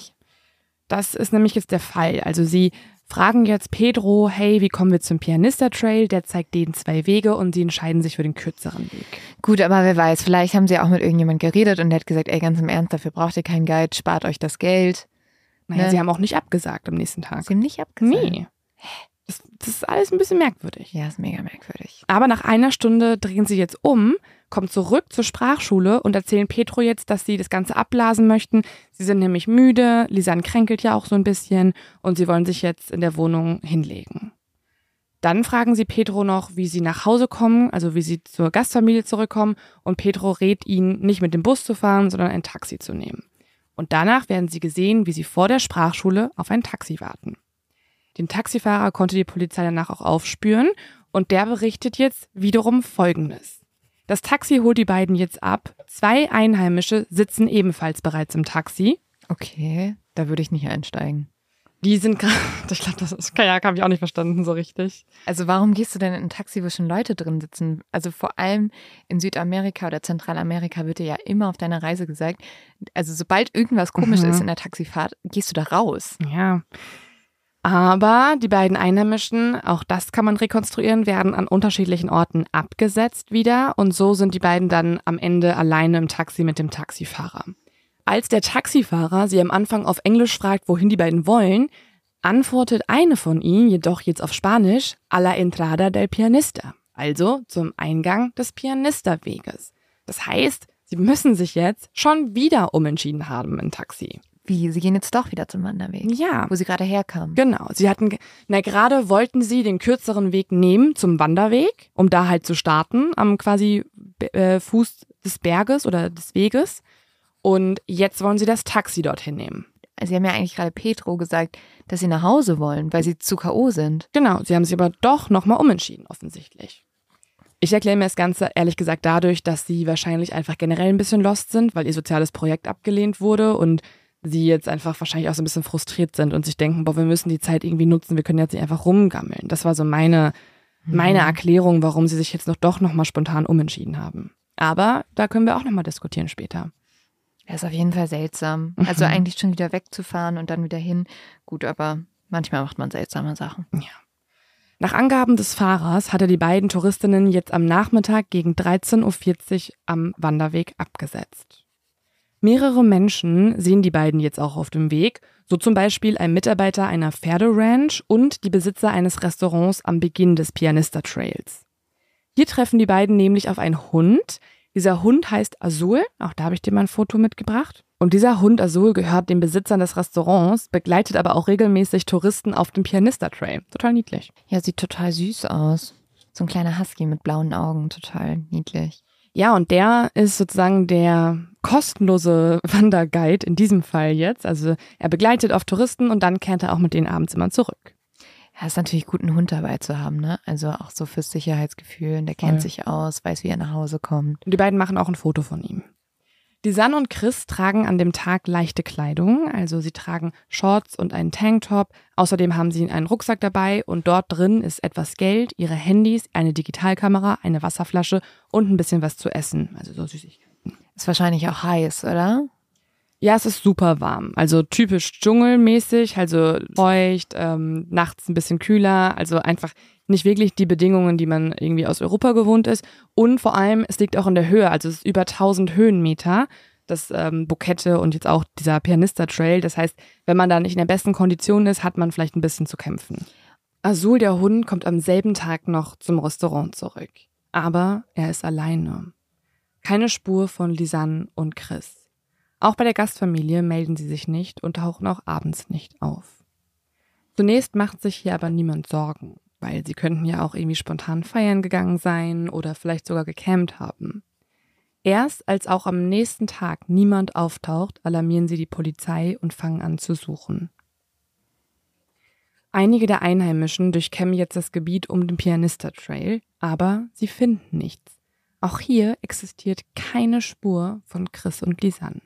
Das ist nämlich jetzt der Fall. Also sie fragen jetzt Pedro, hey, wie kommen wir zum Pianista Trail? Der zeigt denen 2 Wege und sie entscheiden sich für den kürzeren Weg. Gut, aber wer weiß, vielleicht haben sie auch mit irgendjemand geredet und der hat gesagt, ey, ganz im Ernst, dafür braucht ihr keinen Guide, spart euch das Geld. Naja, sie haben auch nicht abgesagt am nächsten Tag. Sie haben nicht abgesagt? Nee. Das ist alles ein bisschen merkwürdig. Ja, ist mega merkwürdig. Aber nach einer Stunde drehen sie jetzt um, kommen zurück zur Sprachschule und erzählen Pedro jetzt, dass sie das Ganze abblasen möchten. Sie sind nämlich müde, Lisanne kränkelt ja auch so ein bisschen und sie wollen sich jetzt in der Wohnung hinlegen. Dann fragen sie Pedro noch, wie sie nach Hause kommen, also wie sie zur Gastfamilie zurückkommen und Pedro rät ihnen, nicht mit dem Bus zu fahren, sondern ein Taxi zu nehmen. Und danach werden sie gesehen, wie sie vor der Sprachschule auf ein Taxi warten. Den Taxifahrer konnte die Polizei danach auch aufspüren und der berichtet jetzt wiederum Folgendes. Das Taxi holt die beiden jetzt ab. 2 Einheimische sitzen ebenfalls bereits im Taxi. Okay, da würde ich nicht einsteigen. Die sind gerade, ich glaube, das Kajak habe ich auch nicht verstanden so richtig. Also warum gehst du denn in ein Taxi, wo schon Leute drin sitzen? Also vor allem in Südamerika oder Zentralamerika wird dir ja immer auf deiner Reise gesagt, also sobald irgendwas komisch ist in der Taxifahrt, gehst du da raus. Ja. Aber die beiden Einheimischen, auch das kann man rekonstruieren, werden an unterschiedlichen Orten abgesetzt wieder und so sind die beiden dann am Ende alleine im Taxi mit dem Taxifahrer. Als der Taxifahrer sie am Anfang auf Englisch fragt, wohin die beiden wollen, antwortet eine von ihnen jedoch jetzt auf Spanisch a la entrada del pianista, also zum Eingang des Pianista-Weges. Das heißt, sie müssen sich jetzt schon wieder umentschieden haben im Taxi. Wie, sie gehen jetzt doch wieder zum Wanderweg? Ja. Wo sie gerade herkamen? Genau, gerade wollten sie den kürzeren Weg nehmen zum Wanderweg, um da halt zu starten, am quasi Fuß des Berges oder des Weges. Und jetzt wollen sie das Taxi dorthin nehmen. Sie haben ja eigentlich gerade Pedro gesagt, dass sie nach Hause wollen, weil sie zu K.O. sind. Genau, sie haben sich aber doch nochmal umentschieden, offensichtlich. Ich erkläre mir das Ganze ehrlich gesagt dadurch, dass sie wahrscheinlich einfach generell ein bisschen lost sind, weil ihr soziales Projekt abgelehnt wurde und sie jetzt einfach wahrscheinlich auch so ein bisschen frustriert sind und sich denken, boah, wir müssen die Zeit irgendwie nutzen, wir können jetzt nicht einfach rumgammeln. Das war so meine Erklärung, warum sie sich jetzt doch nochmal spontan umentschieden haben. Aber da können wir auch nochmal diskutieren später. Das ist auf jeden Fall seltsam. Also eigentlich schon wieder wegzufahren und dann wieder hin. Gut, aber manchmal macht man seltsame Sachen. Ja. Nach Angaben des Fahrers hatte die beiden Touristinnen jetzt am Nachmittag gegen 13.40 Uhr am Wanderweg abgesetzt. Mehrere Menschen sehen die beiden jetzt auch auf dem Weg, so zum Beispiel ein Mitarbeiter einer Pferderanch und die Besitzer eines Restaurants am Beginn des Pianista Trails. Hier treffen die beiden nämlich auf einen Hund, Dieser Hund heißt Azul, auch da habe ich dir mal ein Foto mitgebracht. Und dieser Hund Azul gehört den Besitzern des Restaurants, begleitet aber auch regelmäßig Touristen auf dem Pianista Trail. Total niedlich. Ja, sieht total süß aus. So ein kleiner Husky mit blauen Augen, total niedlich. Ja, und der ist sozusagen der kostenlose Wanderguide in diesem Fall jetzt. Also er begleitet auf Touristen und dann kehrt er auch mit denen abends immer zurück. Ja, ist natürlich gut, einen Hund dabei zu haben, ne? Also auch so fürs Sicherheitsgefühl. Der kennt sich aus, weiß, wie er nach Hause kommt. Und die beiden machen auch ein Foto von ihm. Lisanne und Chris tragen an dem Tag leichte Kleidung, also sie tragen Shorts und einen Tanktop. Außerdem haben sie einen Rucksack dabei und dort drin ist etwas Geld, ihre Handys, eine Digitalkamera, eine Wasserflasche und ein bisschen was zu essen, also so Süßigkeiten. Ist wahrscheinlich auch heiß, oder? Ja, es ist super warm, also typisch dschungelmäßig, also feucht, nachts ein bisschen kühler, also einfach nicht wirklich die Bedingungen, die man irgendwie aus Europa gewohnt ist. Und vor allem, es liegt auch in der Höhe, also es ist über 1000 Höhenmeter, das Bukette und jetzt auch dieser Pianista Trail. Das heißt, wenn man da nicht in der besten Kondition ist, hat man vielleicht ein bisschen zu kämpfen. Azul, der Hund, kommt am selben Tag noch zum Restaurant zurück. Aber er ist alleine. Keine Spur von Lisanne und Chris. Auch bei der Gastfamilie melden sie sich nicht und tauchen auch abends nicht auf. Zunächst macht sich hier aber niemand Sorgen, weil sie könnten ja auch irgendwie spontan feiern gegangen sein oder vielleicht sogar gecampt haben. Erst als auch am nächsten Tag niemand auftaucht, alarmieren sie die Polizei und fangen an zu suchen. Einige der Einheimischen durchkämmen jetzt das Gebiet um den Pianista Trail, aber sie finden nichts. Auch hier existiert keine Spur von Chris und Lisanne.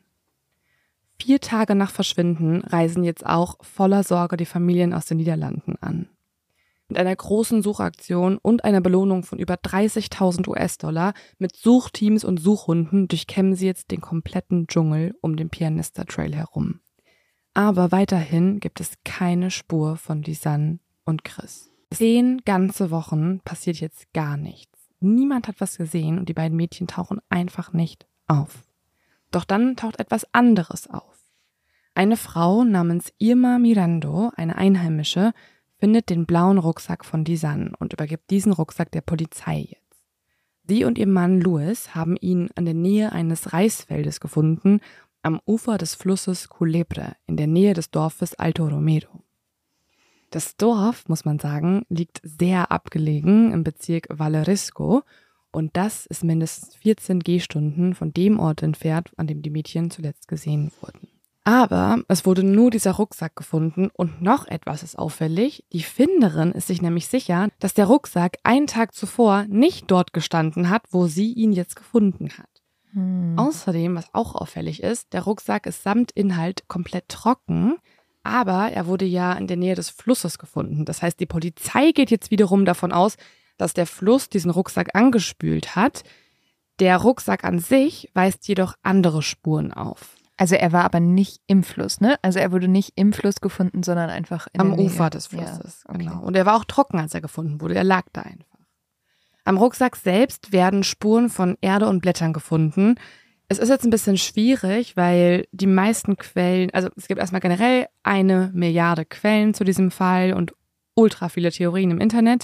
4 Tage nach Verschwinden reisen jetzt auch voller Sorge die Familien aus den Niederlanden an. Mit einer großen Suchaktion und einer Belohnung von über 30.000 US-Dollar mit Suchteams und Suchhunden durchkämmen sie jetzt den kompletten Dschungel um den Pianista Trail herum. Aber weiterhin gibt es keine Spur von Lisanne und Chris. 10 ganze Wochen passiert jetzt gar nichts. Niemand hat was gesehen und die beiden Mädchen tauchen einfach nicht auf. Doch dann taucht etwas anderes auf. Eine Frau namens Irma Mirando, eine Einheimische, findet den blauen Rucksack von Lisanne und übergibt diesen Rucksack der Polizei jetzt. Sie und ihr Mann Luis haben ihn in der Nähe eines Reisfeldes gefunden, am Ufer des Flusses Culebre, in der Nähe des Dorfes Alto Romero. Das Dorf, muss man sagen, liegt sehr abgelegen im Bezirk Valerisco und das ist mindestens 14 Gehstunden von dem Ort entfernt, an dem die Mädchen zuletzt gesehen wurden. Aber es wurde nur dieser Rucksack gefunden und noch etwas ist auffällig. Die Finderin ist sich nämlich sicher, dass der Rucksack einen Tag zuvor nicht dort gestanden hat, wo sie ihn jetzt gefunden hat. Außerdem, was auch auffällig ist, der Rucksack ist samt Inhalt komplett trocken, aber er wurde ja in der Nähe des Flusses gefunden. Das heißt, die Polizei geht jetzt wiederum davon aus, dass der Fluss diesen Rucksack angespült hat. Der Rucksack an sich weist jedoch andere Spuren auf. Also er war aber nicht im Fluss, ne? Also er wurde nicht im Fluss gefunden, sondern einfach in am der Nähe. Ufer des Flusses, Ja, okay. Genau. Und er war auch trocken, als er gefunden wurde. Er lag da einfach. Am Rucksack selbst werden Spuren von Erde und Blättern gefunden. Es ist jetzt ein bisschen schwierig, weil die meisten Quellen, also es gibt erstmal generell 1 Milliarde Quellen zu diesem Fall und ultra viele Theorien im Internet.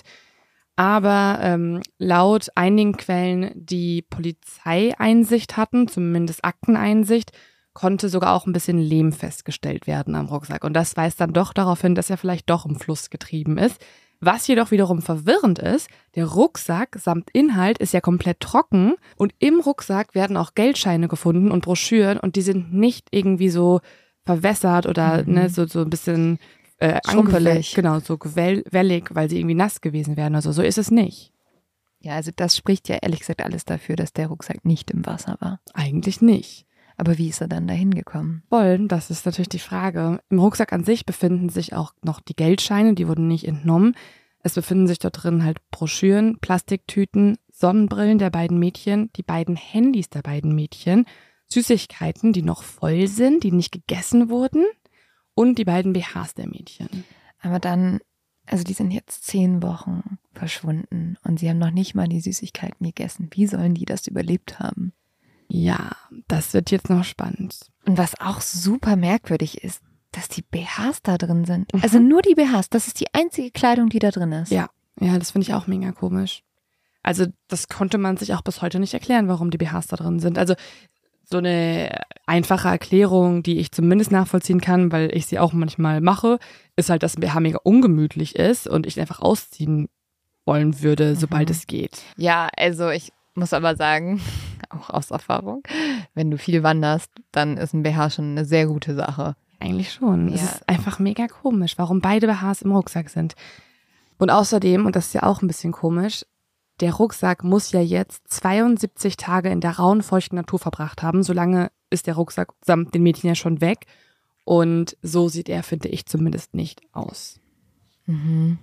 Aber laut einigen Quellen, die Polizeieinsicht hatten, zumindest Akteneinsicht, konnte sogar auch ein bisschen Lehm festgestellt werden am Rucksack. Und das weist dann doch darauf hin, dass er vielleicht doch im Fluss getrieben ist. Was jedoch wiederum verwirrend ist, der Rucksack samt Inhalt ist ja komplett trocken und im Rucksack werden auch Geldscheine gefunden und Broschüren und die sind nicht irgendwie so verwässert oder so ein bisschen Schrumpelig. Genau, so wellig, weil sie irgendwie nass gewesen wären oder so. So ist es nicht. Ja, also das spricht ja ehrlich gesagt alles dafür, dass der Rucksack nicht im Wasser war. Eigentlich nicht. Aber wie ist er dann dahin gekommen? Das ist natürlich die Frage. Im Rucksack an sich befinden sich auch noch die Geldscheine, die wurden nicht entnommen. Es befinden sich dort drin halt Broschüren, Plastiktüten, Sonnenbrillen der beiden Mädchen, die beiden Handys der beiden Mädchen, Süßigkeiten, die noch voll sind, die nicht gegessen wurden und die beiden BHs der Mädchen. Aber dann, also die sind jetzt 10 Wochen verschwunden und sie haben noch nicht mal die Süßigkeiten gegessen. Wie sollen die das überlebt haben? Ja, das wird jetzt noch spannend. Und was auch super merkwürdig ist, dass die BHs da drin sind. Also nur die BHs, das ist die einzige Kleidung, die da drin ist. Ja, das finde ich auch mega komisch. Also das konnte man sich auch bis heute nicht erklären, warum die BHs da drin sind. Also so eine einfache Erklärung, die ich zumindest nachvollziehen kann, weil ich sie auch manchmal mache, ist halt, dass ein BH mega ungemütlich ist und ich ihn einfach ausziehen wollen würde, sobald es geht. Ja, also ich muss aber sagen, auch aus Erfahrung, wenn du viel wanderst, dann ist ein BH schon eine sehr gute Sache. Eigentlich schon. Ja. Es ist einfach mega komisch, warum beide BHs im Rucksack sind. Und außerdem, und das ist ja auch ein bisschen komisch, der Rucksack muss ja jetzt 72 Tage in der rauen, feuchten Natur verbracht haben. Solange ist der Rucksack samt den Mädchen ja schon weg. Und so sieht er, finde ich, zumindest nicht aus. Mhm.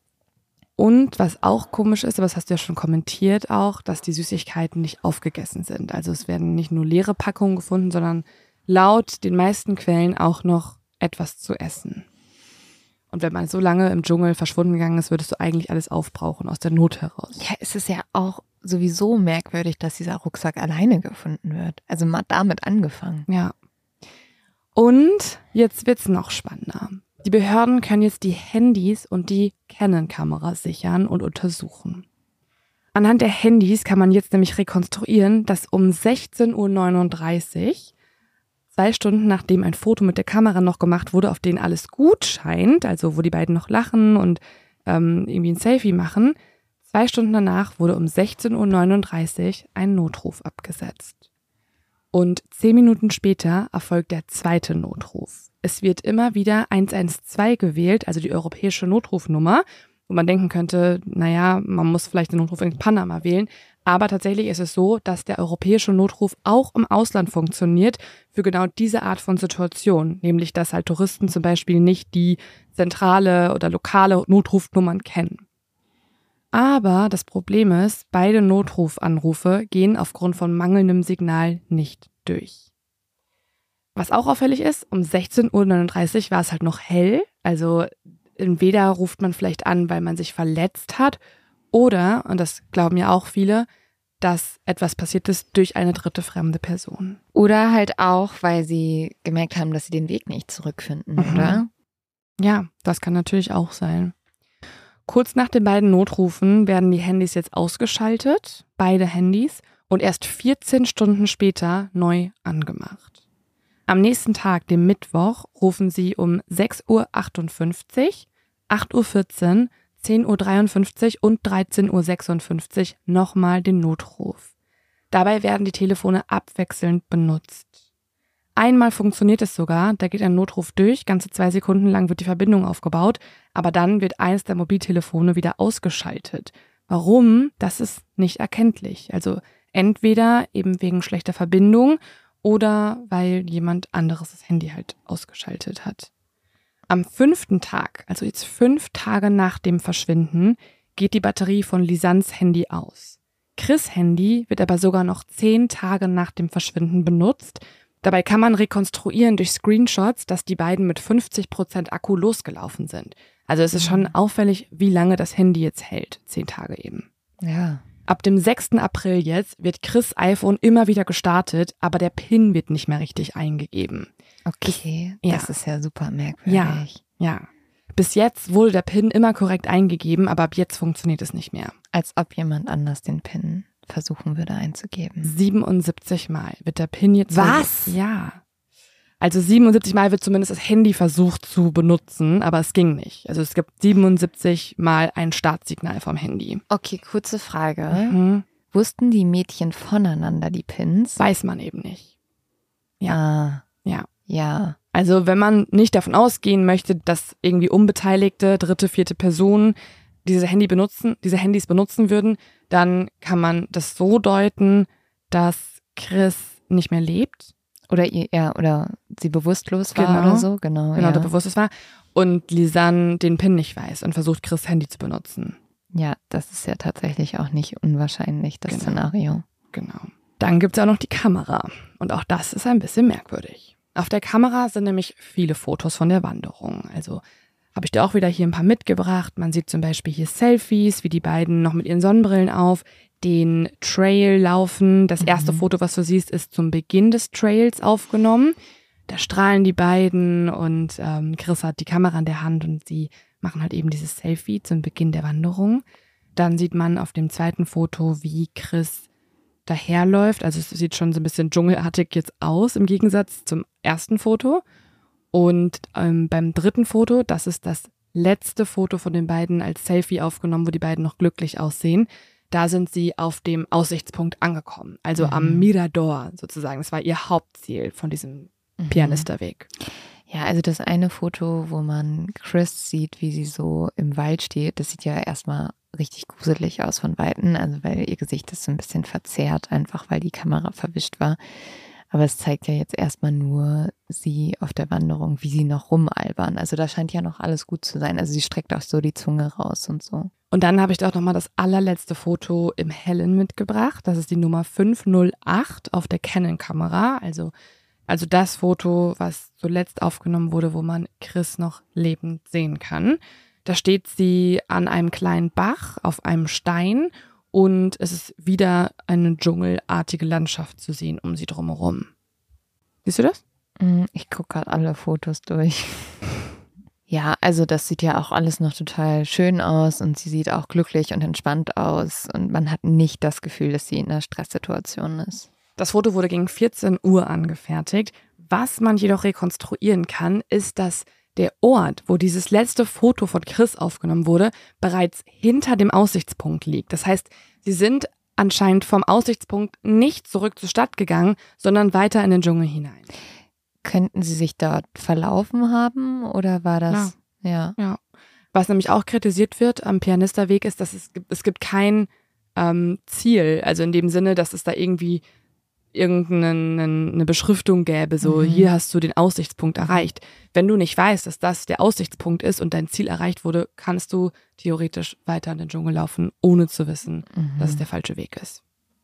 Und was auch komisch ist, aber das hast du ja schon kommentiert auch, dass die Süßigkeiten nicht aufgegessen sind. Also es werden nicht nur leere Packungen gefunden, sondern laut den meisten Quellen auch noch etwas zu essen. Und wenn man so lange im Dschungel verschwunden gegangen ist, würdest du eigentlich alles aufbrauchen aus der Not heraus. Ja, es ist ja auch sowieso merkwürdig, dass dieser Rucksack alleine gefunden wird. Also mal damit angefangen. Ja. Und jetzt wird's noch spannender. Die Behörden können jetzt die Handys und die Canon-Kamera sichern und untersuchen. Anhand der Handys kann man jetzt nämlich rekonstruieren, dass um 16:39 Uhr, 2 Stunden nachdem ein Foto mit der Kamera noch gemacht wurde, auf denen alles gut scheint, also wo die beiden noch lachen und irgendwie ein Selfie machen, 2 Stunden danach wurde um 16:39 Uhr ein Notruf abgesetzt. Und 10 Minuten später erfolgt der zweite Notruf. Es wird immer wieder 112 gewählt, also die europäische Notrufnummer, wo man denken könnte, naja, man muss vielleicht den Notruf in Panama wählen. Aber tatsächlich ist es so, dass der europäische Notruf auch im Ausland funktioniert für genau diese Art von Situation. Nämlich, dass halt Touristen zum Beispiel nicht die zentrale oder lokale Notrufnummern kennen. Aber das Problem ist, beide Notrufanrufe gehen aufgrund von mangelndem Signal nicht durch. Was auch auffällig ist, um 16:39 Uhr war es halt noch hell. Also entweder ruft man vielleicht an, weil man sich verletzt hat, oder, und das glauben ja auch viele, dass etwas passiert ist durch eine dritte fremde Person. Oder halt auch, weil sie gemerkt haben, dass sie den Weg nicht zurückfinden, oder? Ja, das kann natürlich auch sein. Kurz nach den beiden Notrufen werden die Handys jetzt ausgeschaltet, beide Handys, und erst 14 Stunden später neu angemacht. Am nächsten Tag, dem Mittwoch, rufen sie um 6:58 Uhr, 8:14 Uhr, 10:53 Uhr und 13:56 Uhr nochmal den Notruf. Dabei werden die Telefone abwechselnd benutzt. Einmal funktioniert es sogar, da geht ein Notruf durch, ganze 2 Sekunden lang wird die Verbindung aufgebaut, aber dann wird eines der Mobiltelefone wieder ausgeschaltet. Warum? Das ist nicht erkenntlich. Also entweder eben wegen schlechter Verbindung oder weil jemand anderes das Handy halt ausgeschaltet hat. Am 5. Tag, also jetzt 5 Tage nach dem Verschwinden, geht die Batterie von Lisannes Handy aus. Chris' Handy wird aber sogar noch 10 Tage nach dem Verschwinden benutzt. Dabei kann man rekonstruieren durch Screenshots, dass die beiden mit 50% Akku losgelaufen sind. Also es ist schon auffällig, wie lange das Handy jetzt hält. 10 Tage eben. Ja. Ab dem 6. April jetzt wird Chris' iPhone immer wieder gestartet, aber der PIN wird nicht mehr richtig eingegeben. Okay, Ja. das ist ja super merkwürdig. Ja. Bis jetzt wurde der PIN immer korrekt eingegeben, aber ab jetzt funktioniert es nicht mehr. Als ob jemand anders den PIN versuchen würde einzugeben. 77 Mal wird der PIN jetzt... Was? Ja. Also 77 Mal wird zumindest das Handy versucht zu benutzen, aber es ging nicht. Also es gibt 77 Mal ein Startsignal vom Handy. Okay, kurze Frage. Wussten die Mädchen voneinander die PINs? Weiß man eben nicht. Ja. Ja. Also wenn man nicht davon ausgehen möchte, dass irgendwie unbeteiligte, dritte, vierte Personen diese Handys benutzen würden, dann kann man das so deuten, dass Chris nicht mehr lebt. Oder sie bewusstlos war oder so. Genau, der bewusstlos war. Und Lisanne den PIN nicht weiß und versucht, Chris' Handy zu benutzen. Ja, das ist ja tatsächlich auch nicht unwahrscheinlich, das Szenario. Genau. Dann gibt es auch noch die Kamera. Und auch das ist ein bisschen merkwürdig. Auf der Kamera sind nämlich viele Fotos von der Wanderung. Also habe ich dir auch wieder hier ein paar mitgebracht. Man sieht zum Beispiel hier Selfies, wie die beiden noch mit ihren Sonnenbrillen auf den Trail laufen. Das erste Foto, was du siehst, ist zum Beginn des Trails aufgenommen. Da strahlen die beiden und Chris hat die Kamera in der Hand und sie machen halt eben dieses Selfie zum Beginn der Wanderung. Dann sieht man auf dem zweiten Foto, wie Chris daherläuft. Also es sieht schon so ein bisschen dschungelartig jetzt aus im Gegensatz zum ersten Foto. Und beim dritten Foto, das ist das letzte Foto von den beiden als Selfie aufgenommen, wo die beiden noch glücklich aussehen. Da sind sie auf dem Aussichtspunkt angekommen, also am Mirador sozusagen. Das war ihr Hauptziel von diesem Pianisterweg. Ja, also das eine Foto, wo man Chris sieht, wie sie so im Wald steht, das sieht ja erstmal richtig gruselig aus von Weitem, also weil ihr Gesicht ist so ein bisschen verzerrt, einfach weil die Kamera verwischt war. Aber es zeigt ja jetzt erstmal nur sie auf der Wanderung, wie sie noch rumalbern. Also da scheint ja noch alles gut zu sein. Also sie streckt auch so die Zunge raus und so. Und dann habe ich doch nochmal das allerletzte Foto im Hellen mitgebracht. Das ist die Nummer 508 auf der Canon-Kamera. Also das Foto, was zuletzt aufgenommen wurde, wo man Chris noch lebend sehen kann. Da steht sie an einem kleinen Bach auf einem Stein und es ist wieder eine dschungelartige Landschaft zu sehen um sie drumherum. Siehst du das? Ich gucke gerade alle Fotos durch. Ja, also das sieht ja auch alles noch total schön aus und sie sieht auch glücklich und entspannt aus und man hat nicht das Gefühl, dass sie in einer Stresssituation ist. Das Foto wurde gegen 14 Uhr angefertigt. Was man jedoch rekonstruieren kann, ist, dass der Ort, wo dieses letzte Foto von Chris aufgenommen wurde, bereits hinter dem Aussichtspunkt liegt. Das heißt, sie sind anscheinend vom Aussichtspunkt nicht zurück zur Stadt gegangen, sondern weiter in den Dschungel hinein. Könnten sie sich dort verlaufen haben oder war das? Ja. Was nämlich auch kritisiert wird am Pianisterweg ist, dass es gibt kein Ziel, also in dem Sinne, dass es da irgendwie irgendeine Beschriftung gäbe, so hier hast du den Aussichtspunkt erreicht. Wenn du nicht weißt, dass das der Aussichtspunkt ist und dein Ziel erreicht wurde, kannst du theoretisch weiter in den Dschungel laufen, ohne zu wissen, dass es der falsche Weg ist.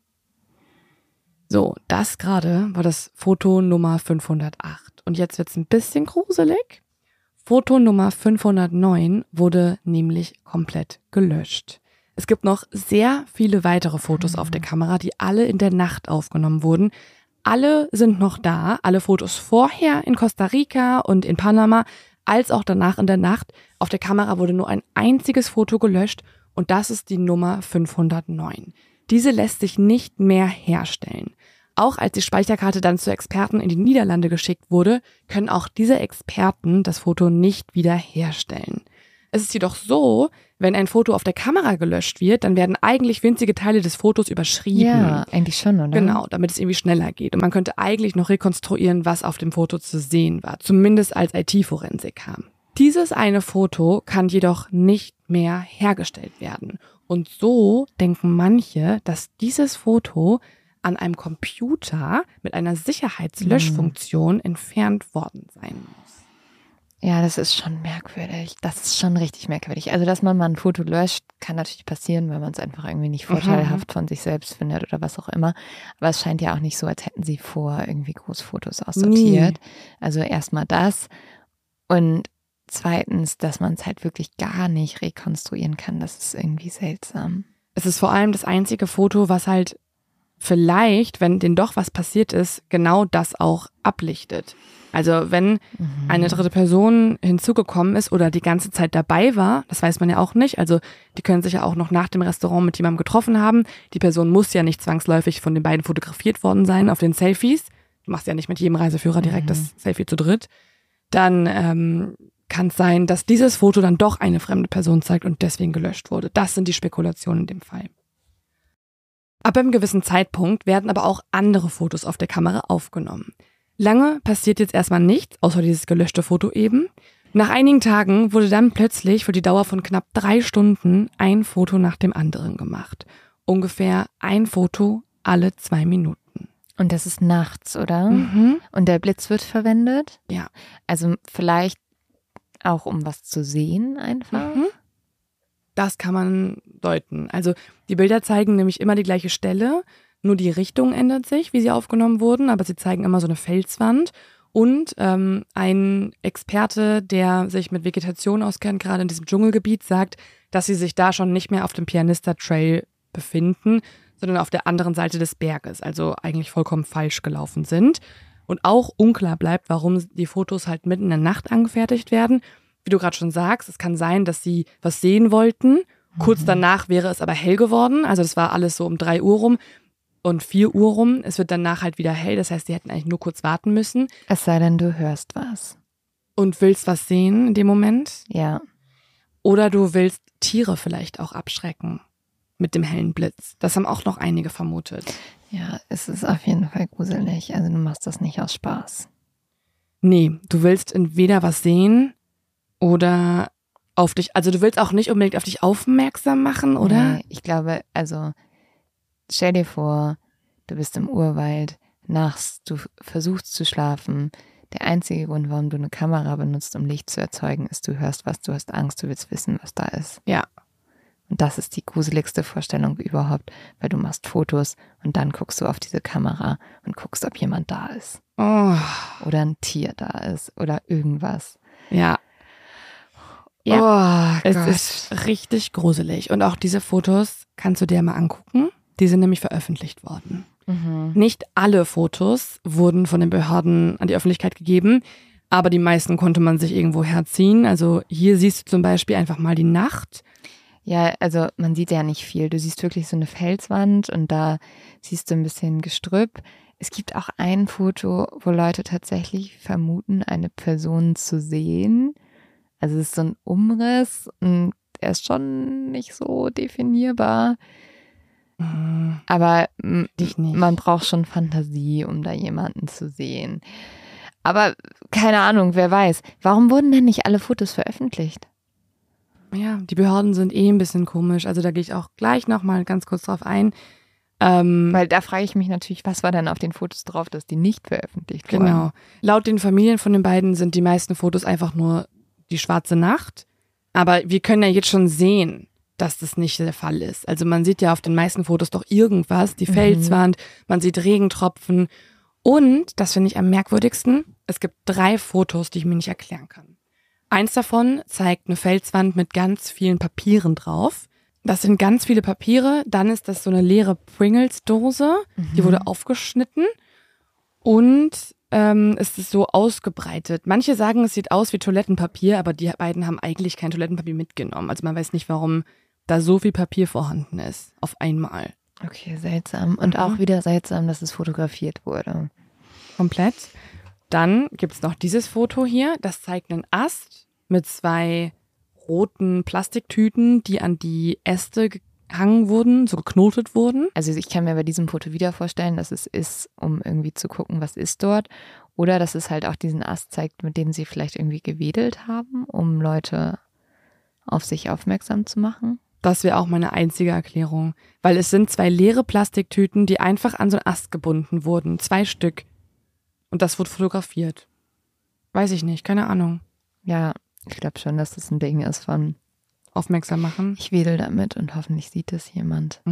So, das gerade war das Foto Nummer 508. Und jetzt wird es ein bisschen gruselig. Foto Nummer 509 wurde nämlich komplett gelöscht. Es gibt noch sehr viele weitere Fotos auf der Kamera, die alle in der Nacht aufgenommen wurden. Alle sind noch da, alle Fotos vorher in Costa Rica und in Panama, als auch danach in der Nacht. Auf der Kamera wurde nur ein einziges Foto gelöscht und das ist die Nummer 509. Diese lässt sich nicht mehr herstellen. Auch als die Speicherkarte dann zu Experten in die Niederlande geschickt wurde, können auch diese Experten das Foto nicht wieder herstellen. Es ist jedoch so, wenn ein Foto auf der Kamera gelöscht wird, dann werden eigentlich winzige Teile des Fotos überschrieben. Ja, eigentlich schon, oder? Genau, damit es irgendwie schneller geht. Und man könnte eigentlich noch rekonstruieren, was auf dem Foto zu sehen war, zumindest als IT-Forensik kam. Dieses eine Foto kann jedoch nicht mehr hergestellt werden. Und so denken manche, dass dieses Foto an einem Computer mit einer Sicherheitslöschfunktion entfernt worden sein muss. Ja, das ist schon merkwürdig. Das ist schon richtig merkwürdig. Also, dass man mal ein Foto löscht, kann natürlich passieren, weil man es einfach irgendwie nicht vorteilhaft von sich selbst findet oder was auch immer. Aber es scheint ja auch nicht so, als hätten sie vor irgendwie Großfotos aussortiert. Also erstmal das. Und zweitens, dass man es halt wirklich gar nicht rekonstruieren kann. Das ist irgendwie seltsam. Es ist vor allem das einzige Foto, was halt vielleicht, wenn denen doch was passiert ist, genau das auch ablichtet. Also wenn eine dritte Person hinzugekommen ist oder die ganze Zeit dabei war, das weiß man ja auch nicht, also die können sich ja auch noch nach dem Restaurant mit jemandem getroffen haben. Die Person muss ja nicht zwangsläufig von den beiden fotografiert worden sein auf den Selfies. Du machst ja nicht mit jedem Reiseführer direkt das Selfie zu dritt. Dann kann es sein, dass dieses Foto dann doch eine fremde Person zeigt und deswegen gelöscht wurde. Das sind die Spekulationen in dem Fall. Ab einem gewissen Zeitpunkt werden aber auch andere Fotos auf der Kamera aufgenommen. Lange passiert jetzt erstmal nichts, außer dieses gelöschte Foto eben. Nach einigen Tagen wurde dann plötzlich für die Dauer von knapp 3 Stunden ein Foto nach dem anderen gemacht. Ungefähr ein Foto alle 2 Minuten. Und das ist nachts, oder? Und der Blitz wird verwendet? Ja. Also vielleicht auch, um was zu sehen einfach? Das kann man deuten. Also die Bilder zeigen nämlich immer die gleiche Stelle, nur die Richtung ändert sich, wie sie aufgenommen wurden, aber sie zeigen immer so eine Felswand. Und ein Experte, der sich mit Vegetation auskennt, gerade in diesem Dschungelgebiet, sagt, dass sie sich da schon nicht mehr auf dem Pianista Trail befinden, sondern auf der anderen Seite des Berges, also eigentlich vollkommen falsch gelaufen sind. Und auch unklar bleibt, warum die Fotos halt mitten in der Nacht angefertigt werden. Wie du gerade schon sagst, es kann sein, dass sie was sehen wollten Kurz danach wäre es aber hell geworden. Also das war alles so um 3 Uhr rum und 4 Uhr rum. Es wird danach halt wieder hell. Das heißt, die hätten eigentlich nur kurz warten müssen. Es sei denn, du hörst was. Und willst was sehen in dem Moment. Ja. Oder du willst Tiere vielleicht auch abschrecken mit dem hellen Blitz. Das haben auch noch einige vermutet. Ja, es ist auf jeden Fall gruselig. Also du machst das nicht aus Spaß. Nee, du willst entweder was sehen oder auf dich, also du willst auch nicht unbedingt auf dich aufmerksam machen, oder? Nee, ich glaube, also stell dir vor, du bist im Urwald, nachts, du versuchst zu schlafen. Der einzige Grund, warum du eine Kamera benutzt, um Licht zu erzeugen, ist, du hörst was, du hast Angst, du willst wissen, was da ist. Ja. Und das ist die gruseligste Vorstellung überhaupt, weil du machst Fotos und dann guckst du auf diese Kamera und guckst, ob jemand da ist. Oh. Oder ein Tier da ist oder irgendwas. Ja. Ja, es ist richtig gruselig. Und auch diese Fotos kannst du dir mal angucken. Die sind nämlich veröffentlicht worden. Nicht alle Fotos wurden von den Behörden an die Öffentlichkeit gegeben, aber die meisten konnte man sich irgendwo herziehen. Also hier siehst du zum Beispiel einfach mal die Nacht. Ja, also man sieht ja nicht viel. Du siehst wirklich so eine Felswand und da siehst du ein bisschen Gestrüpp. Es gibt auch ein Foto, wo Leute tatsächlich vermuten, eine Person zu sehen. Also es ist so ein Umriss und er ist schon nicht so definierbar. Aber man braucht schon Fantasie, um da jemanden zu sehen. Aber keine Ahnung, wer weiß. Warum wurden denn nicht alle Fotos veröffentlicht? Ja, die Behörden sind ein bisschen komisch. Also da gehe ich auch gleich nochmal ganz kurz drauf ein. Weil da frage ich mich natürlich, was war denn auf den Fotos drauf, dass die nicht veröffentlicht wurden? Genau. Laut den Familien von den beiden sind die meisten Fotos einfach nur die schwarze Nacht. Aber wir können ja jetzt schon sehen, dass das nicht der Fall ist. Also man sieht ja auf den meisten Fotos doch irgendwas, die Felswand, man sieht Regentropfen. Und, das finde ich am merkwürdigsten, es gibt 3 Fotos, die ich mir nicht erklären kann. Eins davon zeigt eine Felswand mit ganz vielen Papieren drauf. Das sind ganz viele Papiere. Dann ist das so eine leere Pringles-Dose, die wurde aufgeschnitten und es ist so ausgebreitet. Manche sagen, es sieht aus wie Toilettenpapier, aber die beiden haben eigentlich kein Toilettenpapier mitgenommen. Also man weiß nicht, warum da so viel Papier vorhanden ist auf einmal. Okay, seltsam. Und auch wieder seltsam, dass es fotografiert wurde. Komplett. Dann gibt es noch dieses Foto hier. Das zeigt einen Ast mit 2 roten Plastiktüten, die an die Äste gehangen wurden, so geknotet wurden. Also ich kann mir bei diesem Foto wieder vorstellen, dass es ist, um irgendwie zu gucken, was ist dort. Oder dass es halt auch diesen Ast zeigt, mit dem sie vielleicht irgendwie gewedelt haben, um Leute auf sich aufmerksam zu machen. Das wäre auch meine einzige Erklärung. Weil es sind 2 leere Plastiktüten, die einfach an so einen Ast gebunden wurden. 2 Stück. Und das wurde fotografiert. Weiß ich nicht, keine Ahnung. Ja, ich glaube schon, dass das ein Ding ist von aufmerksam machen. Ich wedel damit und hoffentlich sieht es jemand.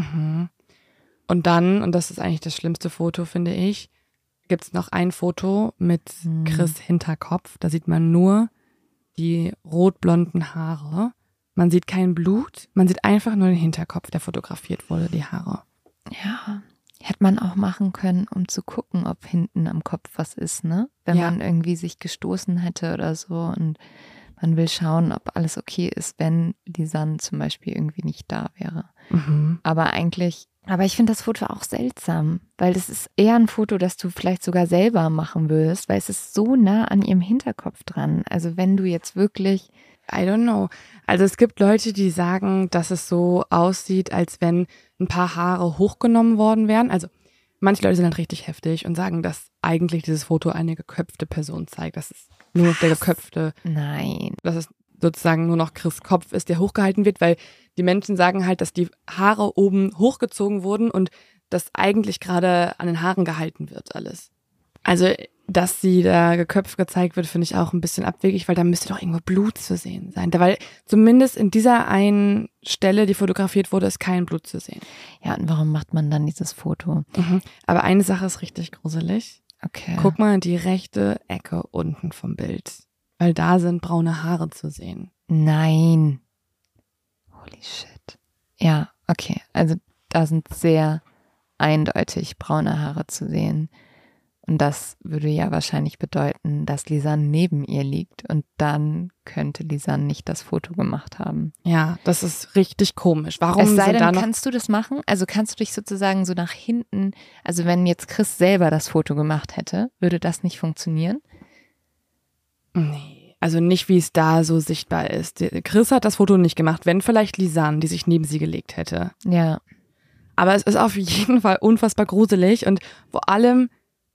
Und dann, und das ist eigentlich das schlimmste Foto, finde ich, gibt es noch ein Foto mit Chris Hinterkopf. Da sieht man nur die rot-blonden Haare. Man sieht kein Blut, man sieht einfach nur den Hinterkopf, der fotografiert wurde, die Haare. Ja, hätte man auch machen können, um zu gucken, ob hinten am Kopf was ist, ne? Wenn man irgendwie sich gestoßen hätte oder so und man will schauen, ob alles okay ist, wenn Lisanne zum Beispiel irgendwie nicht da wäre. Aber ich finde das Foto auch seltsam, weil das ist eher ein Foto, das du vielleicht sogar selber machen würdest, weil es ist so nah an ihrem Hinterkopf dran. Also wenn du jetzt wirklich I don't know. Also es gibt Leute, die sagen, dass es so aussieht, als wenn ein paar Haare hochgenommen worden wären. Also manche Leute sind dann richtig heftig und sagen, dass eigentlich dieses Foto eine geköpfte Person zeigt. Das ist nur der geköpfte. Nein. Dass es sozusagen nur noch Chris' Kopf ist, der hochgehalten wird, weil die Menschen sagen halt, dass die Haare oben hochgezogen wurden und das eigentlich gerade an den Haaren gehalten wird alles. Also dass sie da geköpft gezeigt wird, finde ich auch ein bisschen abwegig, weil da müsste doch irgendwo Blut zu sehen sein. Weil zumindest in dieser einen Stelle, die fotografiert wurde, ist kein Blut zu sehen. Ja, und warum macht man dann dieses Foto? Aber eine Sache ist richtig gruselig. Okay. Guck mal in die rechte Ecke unten vom Bild, weil da sind braune Haare zu sehen. Nein. Holy shit. Ja, okay. Also da sind sehr eindeutig braune Haare zu sehen. Und das würde ja wahrscheinlich bedeuten, dass Lisanne neben ihr liegt und dann könnte Lisanne nicht das Foto gemacht haben. Ja, das ist richtig komisch. Warum Es sei sind denn, da noch... kannst du das machen? Also kannst du dich sozusagen so nach hinten, also wenn jetzt Chris selber das Foto gemacht hätte, würde das nicht funktionieren? Nee, also nicht, wie es da so sichtbar ist. Chris hat das Foto nicht gemacht, wenn vielleicht Lisanne, die sich neben sie gelegt hätte. Ja. Aber es ist auf jeden Fall unfassbar gruselig und vor allem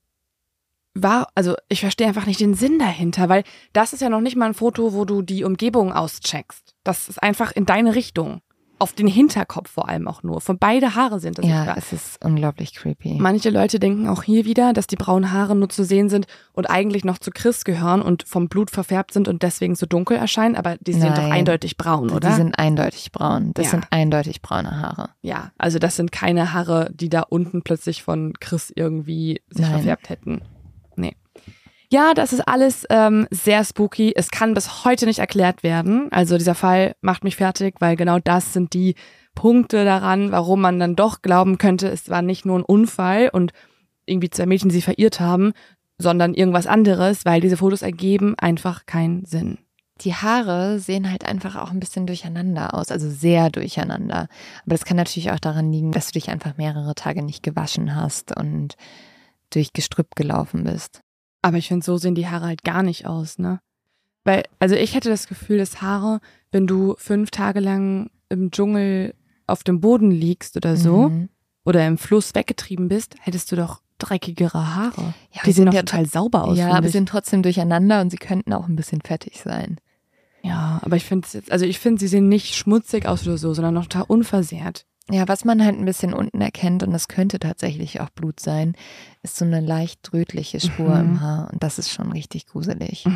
ich verstehe einfach nicht den Sinn dahinter, weil das ist ja noch nicht mal ein Foto, wo du die Umgebung auscheckst. Das ist einfach in deine Richtung. Auf den Hinterkopf vor allem auch nur. Von beide Haare sind das. Ja, es ist unglaublich creepy. Manche Leute denken auch hier wieder, dass die braunen Haare nur zu sehen sind und eigentlich noch zu Chris gehören und vom Blut verfärbt sind und deswegen so dunkel erscheinen, aber die sind doch eindeutig braun, oder? Die sind eindeutig braun. Das sind eindeutig braune Haare. Ja, also das sind keine Haare, die da unten plötzlich von Chris irgendwie sich verfärbt hätten. Nee. Ja, das ist alles sehr spooky. Es kann bis heute nicht erklärt werden. Also dieser Fall macht mich fertig, weil genau das sind die Punkte daran, warum man dann doch glauben könnte, es war nicht nur ein Unfall und irgendwie 2 Mädchen, die sie verirrt haben, sondern irgendwas anderes, weil diese Fotos ergeben einfach keinen Sinn. Die Haare sehen halt einfach auch ein bisschen durcheinander aus, also sehr durcheinander. Aber das kann natürlich auch daran liegen, dass du dich einfach mehrere Tage nicht gewaschen hast und durch Gestrüpp gelaufen bist. Aber ich finde, so sehen die Haare halt gar nicht aus, ne? Weil, also ich hätte das Gefühl, dass Haare, wenn du 5 Tage lang im Dschungel auf dem Boden liegst oder so, oder im Fluss weggetrieben bist, hättest du doch dreckigere Haare. Ja, die sehen doch total sauber aus. Ja, aber sie sind trotzdem durcheinander und sie könnten auch ein bisschen fettig sein. Ja, aber ich finde, sie sehen nicht schmutzig aus oder so, sondern noch total unversehrt. Ja, was man halt ein bisschen unten erkennt, und das könnte tatsächlich auch Blut sein, ist so eine leicht rötliche Spur im Haar. Und das ist schon richtig gruselig.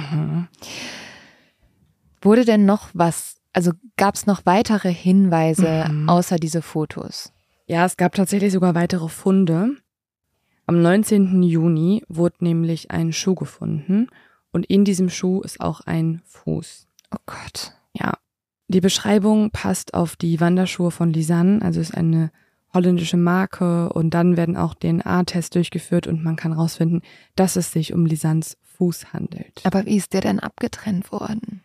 Wurde denn noch gab es noch weitere Hinweise außer diese Fotos? Ja, es gab tatsächlich sogar weitere Funde. Am 19. Juni wurde nämlich ein Schuh gefunden und in diesem Schuh ist auch ein Fuß. Oh Gott. Ja. Die Beschreibung passt auf die Wanderschuhe von Lisanne, also ist eine holländische Marke und dann werden auch DNA-Tests durchgeführt und man kann rausfinden, dass es sich um Lisannes Fuß handelt. Aber wie ist der denn abgetrennt worden?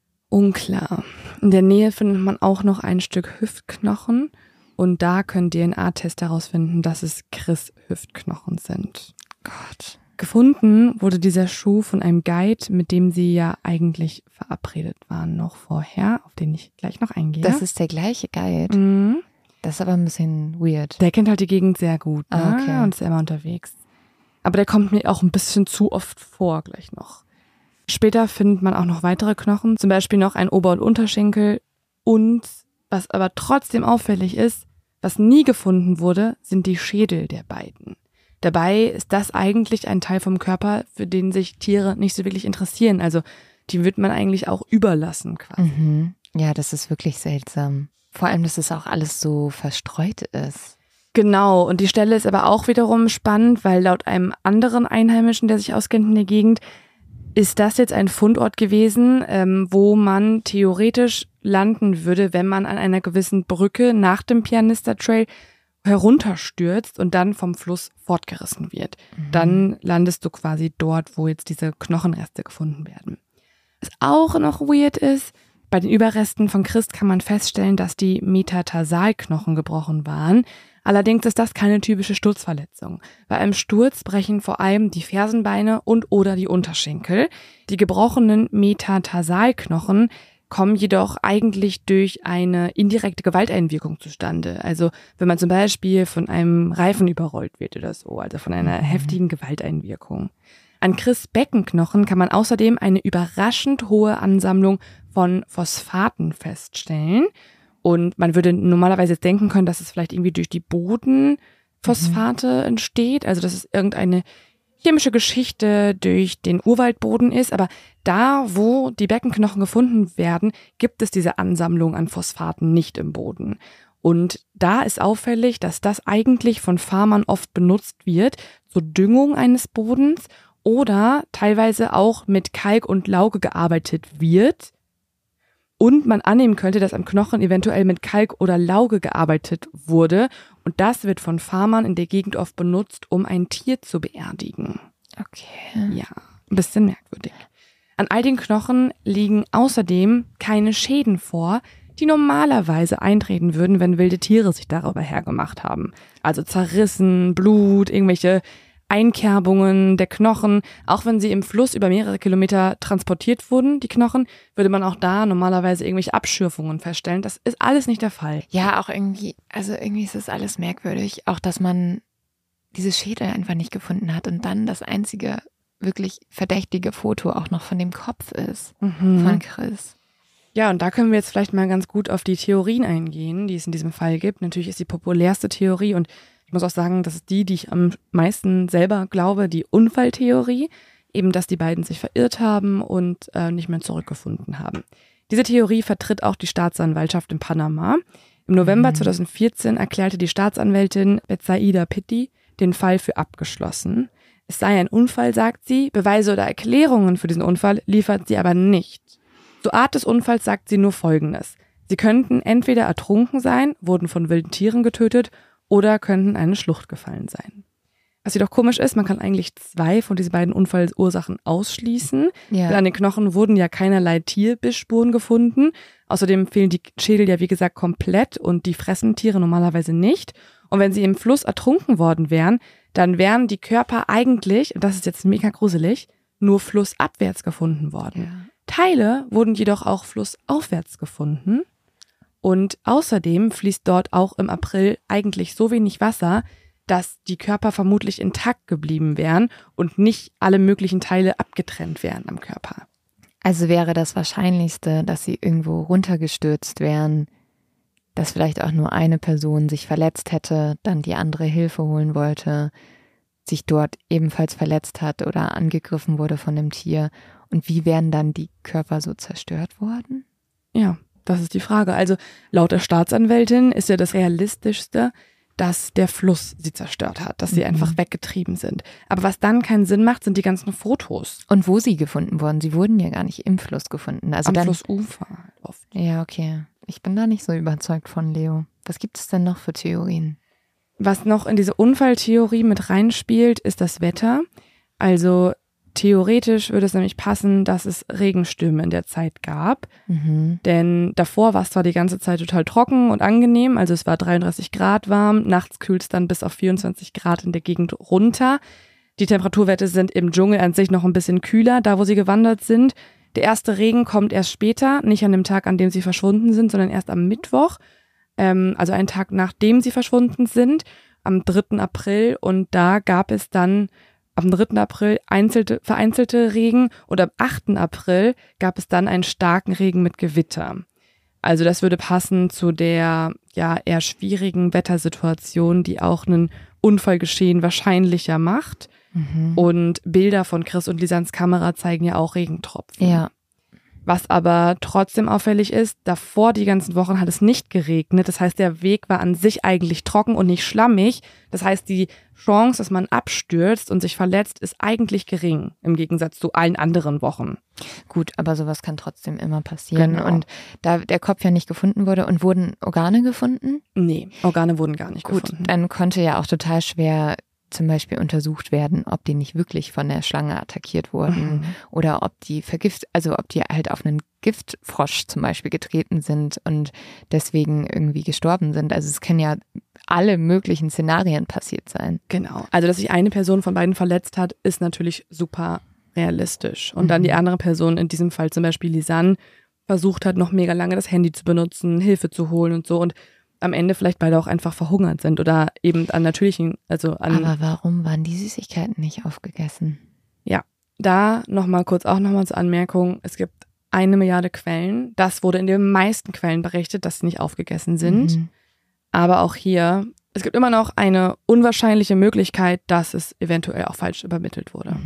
Unklar. In der Nähe findet man auch noch ein Stück Hüftknochen und da können DNA-Tests herausfinden, dass es Chris' Hüftknochen sind. Gott. Gefunden wurde dieser Schuh von einem Guide, mit dem sie ja eigentlich verabredet waren noch vorher, auf den ich gleich noch eingehe. Das ist der gleiche Guide? Mhm. Das ist aber ein bisschen weird. Der kennt halt die Gegend sehr gut, ne? Ah, okay. Und ist immer unterwegs. Aber der kommt mir auch ein bisschen zu oft vor, gleich noch. Später findet man auch noch weitere Knochen, zum Beispiel noch ein Ober- und Unterschenkel. Und was aber trotzdem auffällig ist, was nie gefunden wurde, sind die Schädel der beiden. Dabei ist das eigentlich ein Teil vom Körper, für den sich Tiere nicht so wirklich interessieren. Also die wird man eigentlich auch überlassen quasi. Ja, das ist wirklich seltsam. Vor allem, dass es auch alles so verstreut ist. Genau, und die Stelle ist aber auch wiederum spannend, weil laut einem anderen Einheimischen, der sich auskennt in der Gegend, ist das jetzt ein Fundort gewesen, wo man theoretisch landen würde, wenn man an einer gewissen Brücke nach dem Pianista Trail herunterstürzt und dann vom Fluss fortgerissen wird. Dann landest du quasi dort, wo jetzt diese Knochenreste gefunden werden. Was auch noch weird ist, bei den Überresten von Chris kann man feststellen, dass die Metatarsalknochen gebrochen waren. Allerdings ist das keine typische Sturzverletzung. Bei einem Sturz brechen vor allem die Fersenbeine und oder die Unterschenkel. Die gebrochenen Metatarsalknochen kommen jedoch eigentlich durch eine indirekte Gewalteinwirkung zustande. Also wenn man zum Beispiel von einem Reifen überrollt wird oder so, also von einer heftigen Gewalteinwirkung. An Chris' Beckenknochen kann man außerdem eine überraschend hohe Ansammlung von Phosphaten feststellen. Und man würde normalerweise jetzt denken können, dass es vielleicht irgendwie durch die Bodenphosphate entsteht, also dass es irgendeine chemische Geschichte durch den Urwaldboden ist, aber da, wo die Beckenknochen gefunden werden, gibt es diese Ansammlung an Phosphaten nicht im Boden. Und da ist auffällig, dass das eigentlich von Farmern oft benutzt wird zur Düngung eines Bodens oder teilweise auch mit Kalk und Lauge gearbeitet wird. Und man annehmen könnte, dass am Knochen eventuell mit Kalk oder Lauge gearbeitet wurde. Und das wird von Farmern in der Gegend oft benutzt, um ein Tier zu beerdigen. Okay. Ja, ein bisschen merkwürdig. An all den Knochen liegen außerdem keine Schäden vor, die normalerweise eintreten würden, wenn wilde Tiere sich darüber hergemacht haben. Also zerrissen, Blut, irgendwelche Einkerbungen der Knochen. Auch wenn sie im Fluss über mehrere Kilometer transportiert wurden, die Knochen, würde man auch da normalerweise irgendwelche Abschürfungen feststellen. Das ist alles nicht der Fall. Ja, auch irgendwie ist das alles merkwürdig. Auch, dass man diese Schädel einfach nicht gefunden hat und dann das einzige wirklich verdächtige Foto auch noch von dem Kopf ist, von Chris. Ja, und da können wir jetzt vielleicht mal ganz gut auf die Theorien eingehen, die es in diesem Fall gibt. Natürlich ist die populärste Theorie, und ich muss auch sagen, das ist die ich am meisten selber glaube, die Unfalltheorie. Eben, dass die beiden sich verirrt haben und nicht mehr zurückgefunden haben. Diese Theorie vertritt auch die Staatsanwaltschaft in Panama. Im November 2014 erklärte die Staatsanwältin Betsaida Pitti den Fall für abgeschlossen. Es sei ein Unfall, sagt sie. Beweise oder Erklärungen für diesen Unfall liefert sie aber nicht. Zur Art des Unfalls sagt sie nur Folgendes. Sie könnten entweder ertrunken sein, wurden von wilden Tieren getötet oder könnten in eine Schlucht gefallen sein. Was jedoch komisch ist, man kann eigentlich 2 von diesen beiden Unfallursachen ausschließen. Ja. Denn an den Knochen wurden ja keinerlei Tierbissspuren gefunden. Außerdem fehlen die Schädel ja wie gesagt komplett und die fressen Tiere normalerweise nicht. Und wenn sie im Fluss ertrunken worden wären, dann wären die Körper eigentlich, und das ist jetzt mega gruselig, nur flussabwärts gefunden worden. Ja. Teile wurden jedoch auch flussaufwärts gefunden. Und außerdem fließt dort auch im April eigentlich so wenig Wasser, dass die Körper vermutlich intakt geblieben wären und nicht alle möglichen Teile abgetrennt wären am Körper. Also wäre das Wahrscheinlichste, dass sie irgendwo runtergestürzt wären, dass vielleicht auch nur eine Person sich verletzt hätte, dann die andere Hilfe holen wollte, sich dort ebenfalls verletzt hat oder angegriffen wurde von einem Tier. Und wie wären dann die Körper so zerstört worden? Ja, das ist die Frage. Also laut der Staatsanwältin ist ja das Realistischste, dass der Fluss sie zerstört hat, dass sie einfach weggetrieben sind. Aber was dann keinen Sinn macht, sind die ganzen Fotos. Und wo sie gefunden wurden? Sie wurden ja gar nicht im Fluss gefunden. Also Am dann, Flussufer oft. Ja, okay. Ich bin da nicht so überzeugt von, Leo. Was gibt es denn noch für Theorien? Was noch in diese Unfalltheorie mit reinspielt, ist das Wetter. Also theoretisch würde es nämlich passen, dass es Regenstürme in der Zeit gab. Denn davor war es zwar die ganze Zeit total trocken und angenehm, also es war 33 Grad warm, nachts kühlt es dann bis auf 24 Grad in der Gegend runter. Die Temperaturwerte sind im Dschungel an sich noch ein bisschen kühler, da wo sie gewandert sind. Der erste Regen kommt erst später, nicht an dem Tag, an dem sie verschwunden sind, sondern erst am Mittwoch, also einen Tag nachdem sie verschwunden sind, am 3. April. Und da gab es dann am 3. April vereinzelte Regen und am 8. April gab es dann einen starken Regen mit Gewitter. Also das würde passen zu der ja eher schwierigen Wettersituation, die auch einen Unfallgeschehen wahrscheinlicher macht. Und Bilder von Chris und Lisans Kamera zeigen ja auch Regentropfen. Ja. Was aber trotzdem auffällig ist, davor die ganzen Wochen hat es nicht geregnet. Das heißt, der Weg war an sich eigentlich trocken und nicht schlammig. Das heißt, die Chance, dass man abstürzt und sich verletzt, ist eigentlich gering im Gegensatz zu allen anderen Wochen. Gut, aber sowas kann trotzdem immer passieren. Genau. Und da der Kopf ja nicht gefunden wurde, und wurden Organe gefunden? Nee, Organe wurden gar nicht gefunden. Gut, dann konnte ja auch total schwer zum Beispiel untersucht werden, ob die nicht wirklich von der Schlange attackiert wurden oder ob die ob die halt auf einen Giftfrosch zum Beispiel getreten sind und deswegen irgendwie gestorben sind. Also es können ja alle möglichen Szenarien passiert sein. Genau. Also dass sich eine Person von beiden verletzt hat, ist natürlich super realistisch. Und dann die andere Person, in diesem Fall zum Beispiel Lisanne, versucht hat, noch mega lange das Handy zu benutzen, Hilfe zu holen und so, und am Ende vielleicht beide auch einfach verhungert sind oder eben an natürlichen, Aber warum waren die Süßigkeiten nicht aufgegessen? Ja, da nochmal zur Anmerkung, es gibt 1 Milliarde Quellen. Das wurde in den meisten Quellen berichtet, dass sie nicht aufgegessen sind. Aber auch hier, es gibt immer noch eine unwahrscheinliche Möglichkeit, dass es eventuell auch falsch übermittelt wurde.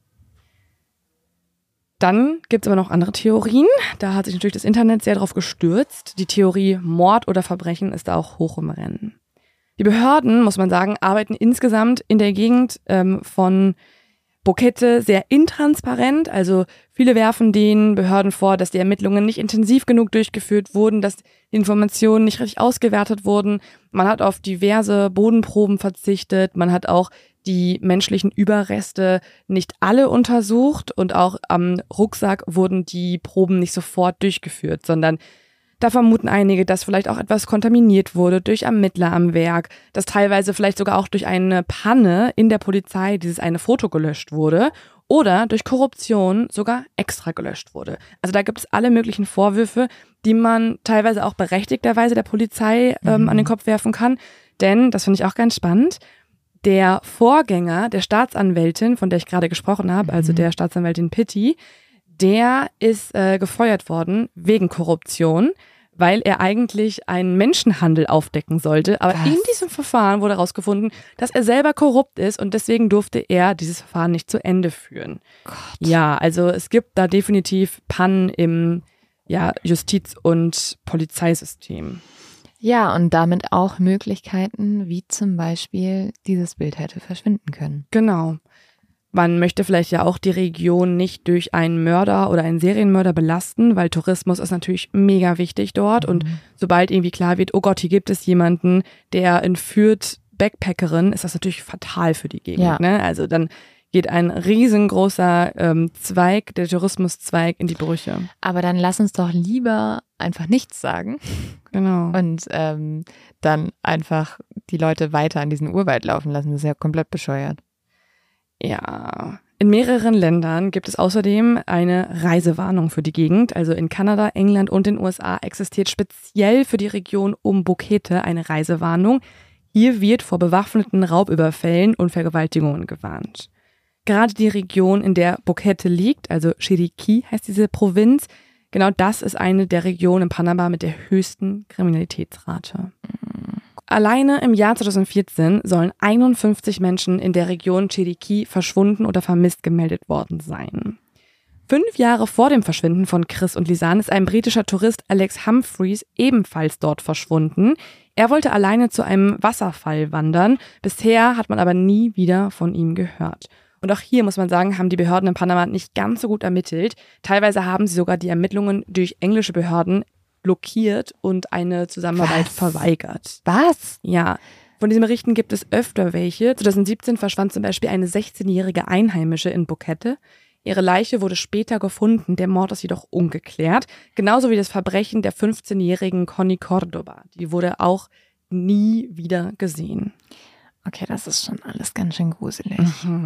Dann gibt es aber noch andere Theorien. Da hat sich natürlich das Internet sehr drauf gestürzt. Die Theorie Mord oder Verbrechen ist da auch hoch im Rennen. Die Behörden, muss man sagen, arbeiten insgesamt in der Gegend von Bukete sehr intransparent, also viele werfen den Behörden vor, dass die Ermittlungen nicht intensiv genug durchgeführt wurden, dass die Informationen nicht richtig ausgewertet wurden. Man hat auf diverse Bodenproben verzichtet, man hat auch die menschlichen Überreste nicht alle untersucht und auch am Rucksack wurden die Proben nicht sofort durchgeführt, sondern da vermuten einige, dass vielleicht auch etwas kontaminiert wurde durch Ermittler am Werk, dass teilweise vielleicht sogar auch durch eine Panne in der Polizei dieses eine Foto gelöscht wurde oder durch Korruption sogar extra gelöscht wurde. Also da gibt es alle möglichen Vorwürfe, die man teilweise auch berechtigterweise der Polizei an den Kopf werfen kann. Denn, das finde ich auch ganz spannend, der Vorgänger der Staatsanwältin, von der ich gerade gesprochen habe, also der Staatsanwältin Pitti, der ist gefeuert worden wegen Korruption, weil er eigentlich einen Menschenhandel aufdecken sollte. Aber in diesem Verfahren wurde herausgefunden, dass er selber korrupt ist und deswegen durfte er dieses Verfahren nicht zu Ende führen. Gott. Ja, also es gibt da definitiv Pannen im Justiz- und Polizeisystem. Ja, und damit auch Möglichkeiten, wie zum Beispiel dieses Bild hätte verschwinden können. Genau. Man möchte vielleicht ja auch die Region nicht durch einen Mörder oder einen Serienmörder belasten, weil Tourismus ist natürlich mega wichtig dort. Und sobald irgendwie klar wird, oh Gott, hier gibt es jemanden, der entführt Backpackerin, ist das natürlich fatal für die Gegend. Ja. Ne? Also dann geht ein riesengroßer Zweig, der Tourismuszweig, in die Brüche. Aber dann lass uns doch lieber einfach nichts sagen. Genau. Und dann einfach die Leute weiter an diesen Urwald laufen lassen. Das ist ja komplett bescheuert. Ja, in mehreren Ländern gibt es außerdem eine Reisewarnung für die Gegend. Also in Kanada, England und den USA existiert speziell für die Region um Bukete eine Reisewarnung. Hier wird vor bewaffneten Raubüberfällen und Vergewaltigungen gewarnt. Gerade die Region, in der Bukete liegt, also Chiriquí heißt diese Provinz, genau das ist eine der Regionen in Panama mit der höchsten Kriminalitätsrate. Alleine im Jahr 2014 sollen 51 Menschen in der Region Chiriquí verschwunden oder vermisst gemeldet worden sein. 5 Jahre vor dem Verschwinden von Chris und Lisanne ist ein britischer Tourist Alex Humphreys ebenfalls dort verschwunden. Er wollte alleine zu einem Wasserfall wandern. Bisher hat man aber nie wieder von ihm gehört. Und auch hier muss man sagen, haben die Behörden in Panama nicht ganz so gut ermittelt. Teilweise haben sie sogar die Ermittlungen durch englische Behörden blockiert und eine Zusammenarbeit verweigert. Was? Ja, von diesen Berichten gibt es öfter welche. 2017 verschwand zum Beispiel eine 16-jährige Einheimische in Bukete. Ihre Leiche wurde später gefunden, der Mord ist jedoch ungeklärt. Genauso wie das Verbrechen der 15-jährigen Connie Cordoba. Die wurde auch nie wieder gesehen. Okay, das ist schon alles ganz schön gruselig.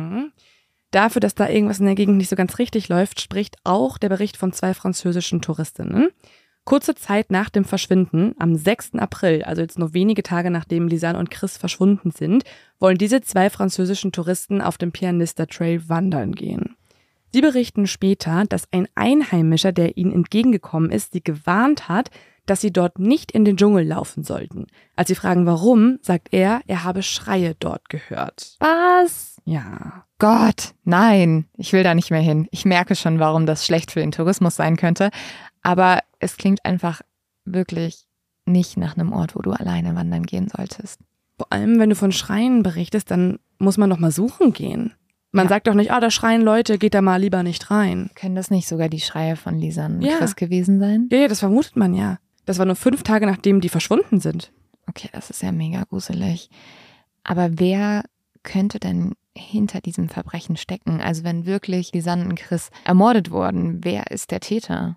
Dafür, dass da irgendwas in der Gegend nicht so ganz richtig läuft, spricht auch der Bericht von 2 französischen Touristinnen. Kurze Zeit nach dem Verschwinden, am 6. April, also jetzt nur wenige Tage nachdem Lisanne und Chris verschwunden sind, wollen diese 2 französischen Touristen auf dem Pianista Trail wandern gehen. Sie berichten später, dass ein Einheimischer, der ihnen entgegengekommen ist, sie gewarnt hat, dass sie dort nicht in den Dschungel laufen sollten. Als sie fragen, warum, sagt er habe Schreie dort gehört. Was? Ja. Gott, nein, ich will da nicht mehr hin. Ich merke schon, warum das schlecht für den Tourismus sein könnte. Aber es klingt einfach wirklich nicht nach einem Ort, wo du alleine wandern gehen solltest. Vor allem, wenn du von Schreien berichtest, dann muss man doch mal suchen gehen. Man sagt doch nicht, da schreien Leute, geht da mal lieber nicht rein. Können das nicht sogar die Schreie von Lisanne und Chris gewesen sein? Ja, das vermutet man ja. Das war nur 5 Tage, nachdem die verschwunden sind. Okay, das ist ja mega gruselig. Aber wer könnte denn hinter diesem Verbrechen stecken? Also wenn wirklich Lisanne und Chris ermordet wurden, wer ist der Täter?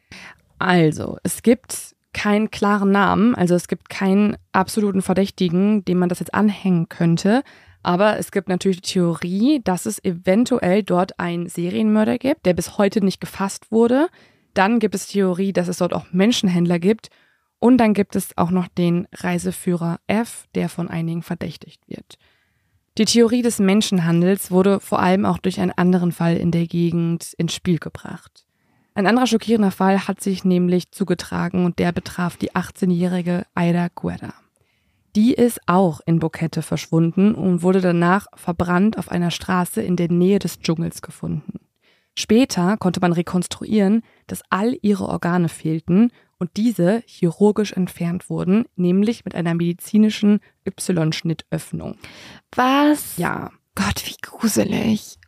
Also, es gibt keinen klaren Namen, also es gibt keinen absoluten Verdächtigen, dem man das jetzt anhängen könnte. Aber es gibt natürlich die Theorie, dass es eventuell dort einen Serienmörder gibt, der bis heute nicht gefasst wurde. Dann gibt es die Theorie, dass es dort auch Menschenhändler gibt. Und dann gibt es auch noch den Reiseführer F, der von einigen verdächtigt wird. Die Theorie des Menschenhandels wurde vor allem auch durch einen anderen Fall in der Gegend ins Spiel gebracht. Ein anderer schockierender Fall hat sich nämlich zugetragen und der betraf die 18-jährige Aida Guerra. Die ist auch in Bukete verschwunden und wurde danach verbrannt auf einer Straße in der Nähe des Dschungels gefunden. Später konnte man rekonstruieren, dass all ihre Organe fehlten und diese chirurgisch entfernt wurden, nämlich mit einer medizinischen Y-Schnittöffnung. Was? Ja. Gott, wie gruselig.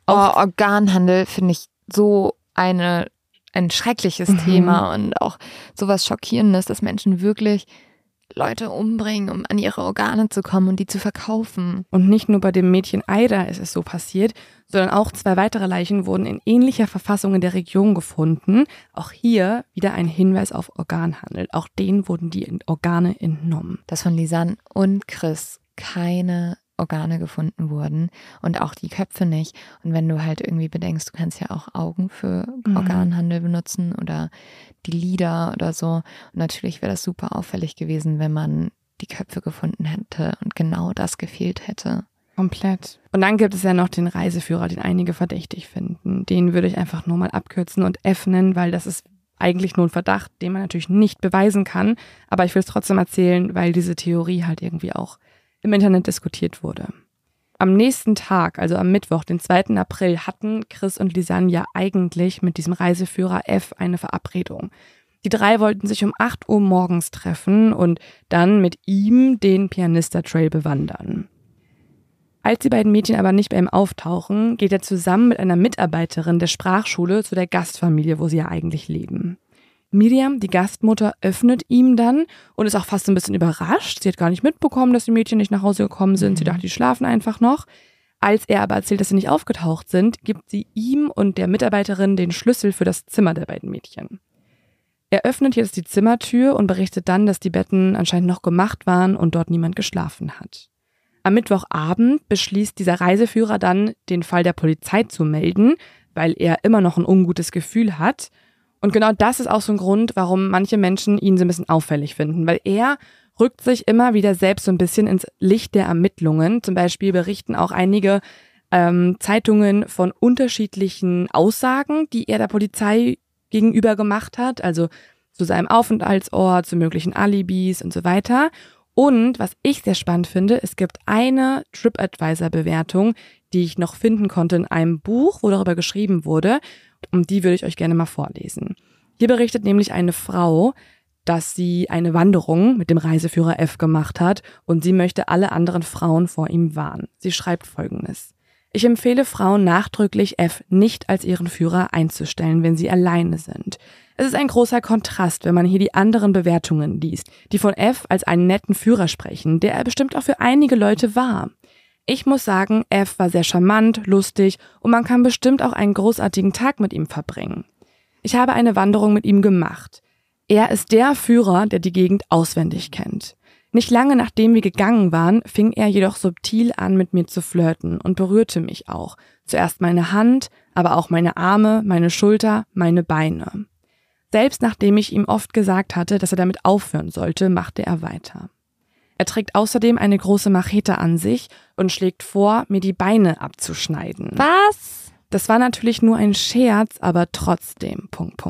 Organhandel finde ich so ein schreckliches Thema und auch sowas Schockierendes, dass Menschen wirklich Leute umbringen, um an ihre Organe zu kommen und die zu verkaufen. Und nicht nur bei dem Mädchen Aida ist es so passiert, sondern auch 2 weitere Leichen wurden in ähnlicher Verfassung in der Region gefunden. Auch hier wieder ein Hinweis auf Organhandel. Auch denen wurden die Organe entnommen. Dass von Lisanne und Chris keine Organe gefunden wurden und auch die Köpfe nicht. Und wenn du halt irgendwie bedenkst, du kannst ja auch Augen für Organhandel benutzen oder die Lider oder so. Und natürlich wäre das super auffällig gewesen, wenn man die Köpfe gefunden hätte und genau das gefehlt hätte. Komplett. Und dann gibt es ja noch den Reiseführer, den einige verdächtig finden. Den würde ich einfach nur mal abkürzen und F nennen, weil das ist eigentlich nur ein Verdacht, den man natürlich nicht beweisen kann. Aber ich will es trotzdem erzählen, weil diese Theorie halt irgendwie auch im Internet diskutiert wurde. Am nächsten Tag, also am Mittwoch, den 2. April, hatten Chris und Lisanne ja eigentlich mit diesem Reiseführer F eine Verabredung. Die 3 wollten sich um 8 Uhr morgens treffen und dann mit ihm den Pianista Trail bewandern. Als die beiden Mädchen aber nicht bei ihm auftauchen, geht er zusammen mit einer Mitarbeiterin der Sprachschule zu der Gastfamilie, wo sie ja eigentlich leben. Miriam, die Gastmutter, öffnet ihm dann und ist auch fast ein bisschen überrascht. Sie hat gar nicht mitbekommen, dass die Mädchen nicht nach Hause gekommen sind. Sie dachte, die schlafen einfach noch. Als er aber erzählt, dass sie nicht aufgetaucht sind, gibt sie ihm und der Mitarbeiterin den Schlüssel für das Zimmer der beiden Mädchen. Er öffnet jetzt die Zimmertür und berichtet dann, dass die Betten anscheinend noch gemacht waren und dort niemand geschlafen hat. Am Mittwochabend beschließt dieser Reiseführer dann, den Fall der Polizei zu melden, weil er immer noch ein ungutes Gefühl hat. Und genau das ist auch so ein Grund, warum manche Menschen ihn so ein bisschen auffällig finden, weil er rückt sich immer wieder selbst so ein bisschen ins Licht der Ermittlungen. Zum Beispiel berichten auch einige Zeitungen von unterschiedlichen Aussagen, die er der Polizei gegenüber gemacht hat, also zu seinem Aufenthaltsort, zu möglichen Alibis und so weiter. Und was ich sehr spannend finde, es gibt eine TripAdvisor-Bewertung, die ich noch finden konnte in einem Buch, wo darüber geschrieben wurde. Und die würde ich euch gerne mal vorlesen. Hier berichtet nämlich eine Frau, dass sie eine Wanderung mit dem Reiseführer F gemacht hat und sie möchte alle anderen Frauen vor ihm warnen. Sie schreibt Folgendes: Ich empfehle Frauen nachdrücklich, F nicht als ihren Führer einzustellen, wenn sie alleine sind. Es ist ein großer Kontrast, wenn man hier die anderen Bewertungen liest, die von F als einen netten Führer sprechen, der er bestimmt auch für einige Leute war. Ich muss sagen, F war sehr charmant, lustig und man kann bestimmt auch einen großartigen Tag mit ihm verbringen. Ich habe eine Wanderung mit ihm gemacht. Er ist der Führer, der die Gegend auswendig kennt. Nicht lange nachdem wir gegangen waren, fing er jedoch subtil an, mit mir zu flirten und berührte mich auch. Zuerst meine Hand, aber auch meine Arme, meine Schulter, meine Beine. Selbst nachdem ich ihm oft gesagt hatte, dass er damit aufhören sollte, machte er weiter. Er trägt außerdem eine große Machete an sich und schlägt vor, mir die Beine abzuschneiden. Was? Das war natürlich nur ein Scherz, aber trotzdem, ..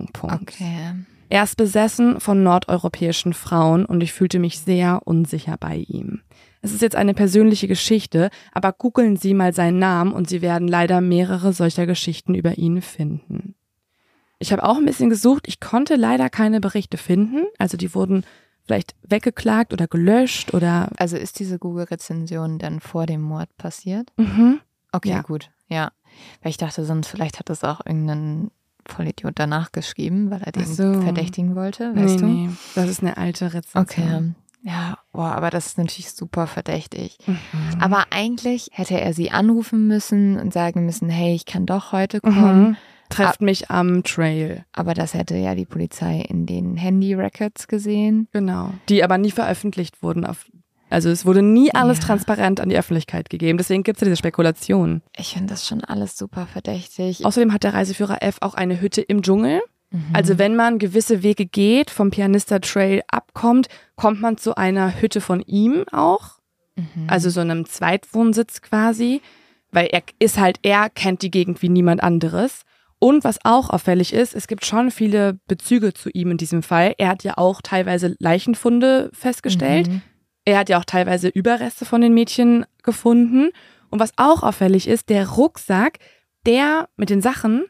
Okay. Er ist besessen von nordeuropäischen Frauen und ich fühlte mich sehr unsicher bei ihm. Es ist jetzt eine persönliche Geschichte, aber googeln Sie mal seinen Namen und Sie werden leider mehrere solcher Geschichten über ihn finden. Ich habe auch ein bisschen gesucht, ich konnte leider keine Berichte finden, also die wurden vielleicht weggeklagt oder gelöscht oder... Also ist diese Google-Rezension dann vor dem Mord passiert? Mhm. Okay, Ja. gut. Ja. Weil ich dachte, sonst vielleicht hat das auch irgendein Vollidiot danach geschrieben, weil er den Ach so. verdächtigen wollte, weißt du? Nee, das ist eine alte Rezension. Okay. Ja, boah, aber das ist natürlich super verdächtig. Mhm. Aber eigentlich hätte er sie anrufen müssen und sagen müssen, hey, ich kann doch heute kommen. Mhm. Trefft mich am Trail. Aber das hätte ja die Polizei in den Handy-Records gesehen. Genau. Die aber nie veröffentlicht wurden. Also es wurde nie alles Ja. transparent an die Öffentlichkeit gegeben. Deswegen gibt es ja diese Spekulation. Ich finde das schon alles super verdächtig. Außerdem hat der Reiseführer F auch eine Hütte im Dschungel. Mhm. Also wenn man gewisse Wege geht, vom Pianista Trail abkommt, kommt man zu einer Hütte von ihm auch. Mhm. Also so einem Zweitwohnsitz quasi. Weil er kennt die Gegend wie niemand anderes. Und was auch auffällig ist, es gibt schon viele Bezüge zu ihm in diesem Fall. Er hat ja auch teilweise Leichenfunde festgestellt. Mhm. Er hat ja auch teilweise Überreste von den Mädchen gefunden. Und was auch auffällig ist, der Rucksack, der mit den Sachen,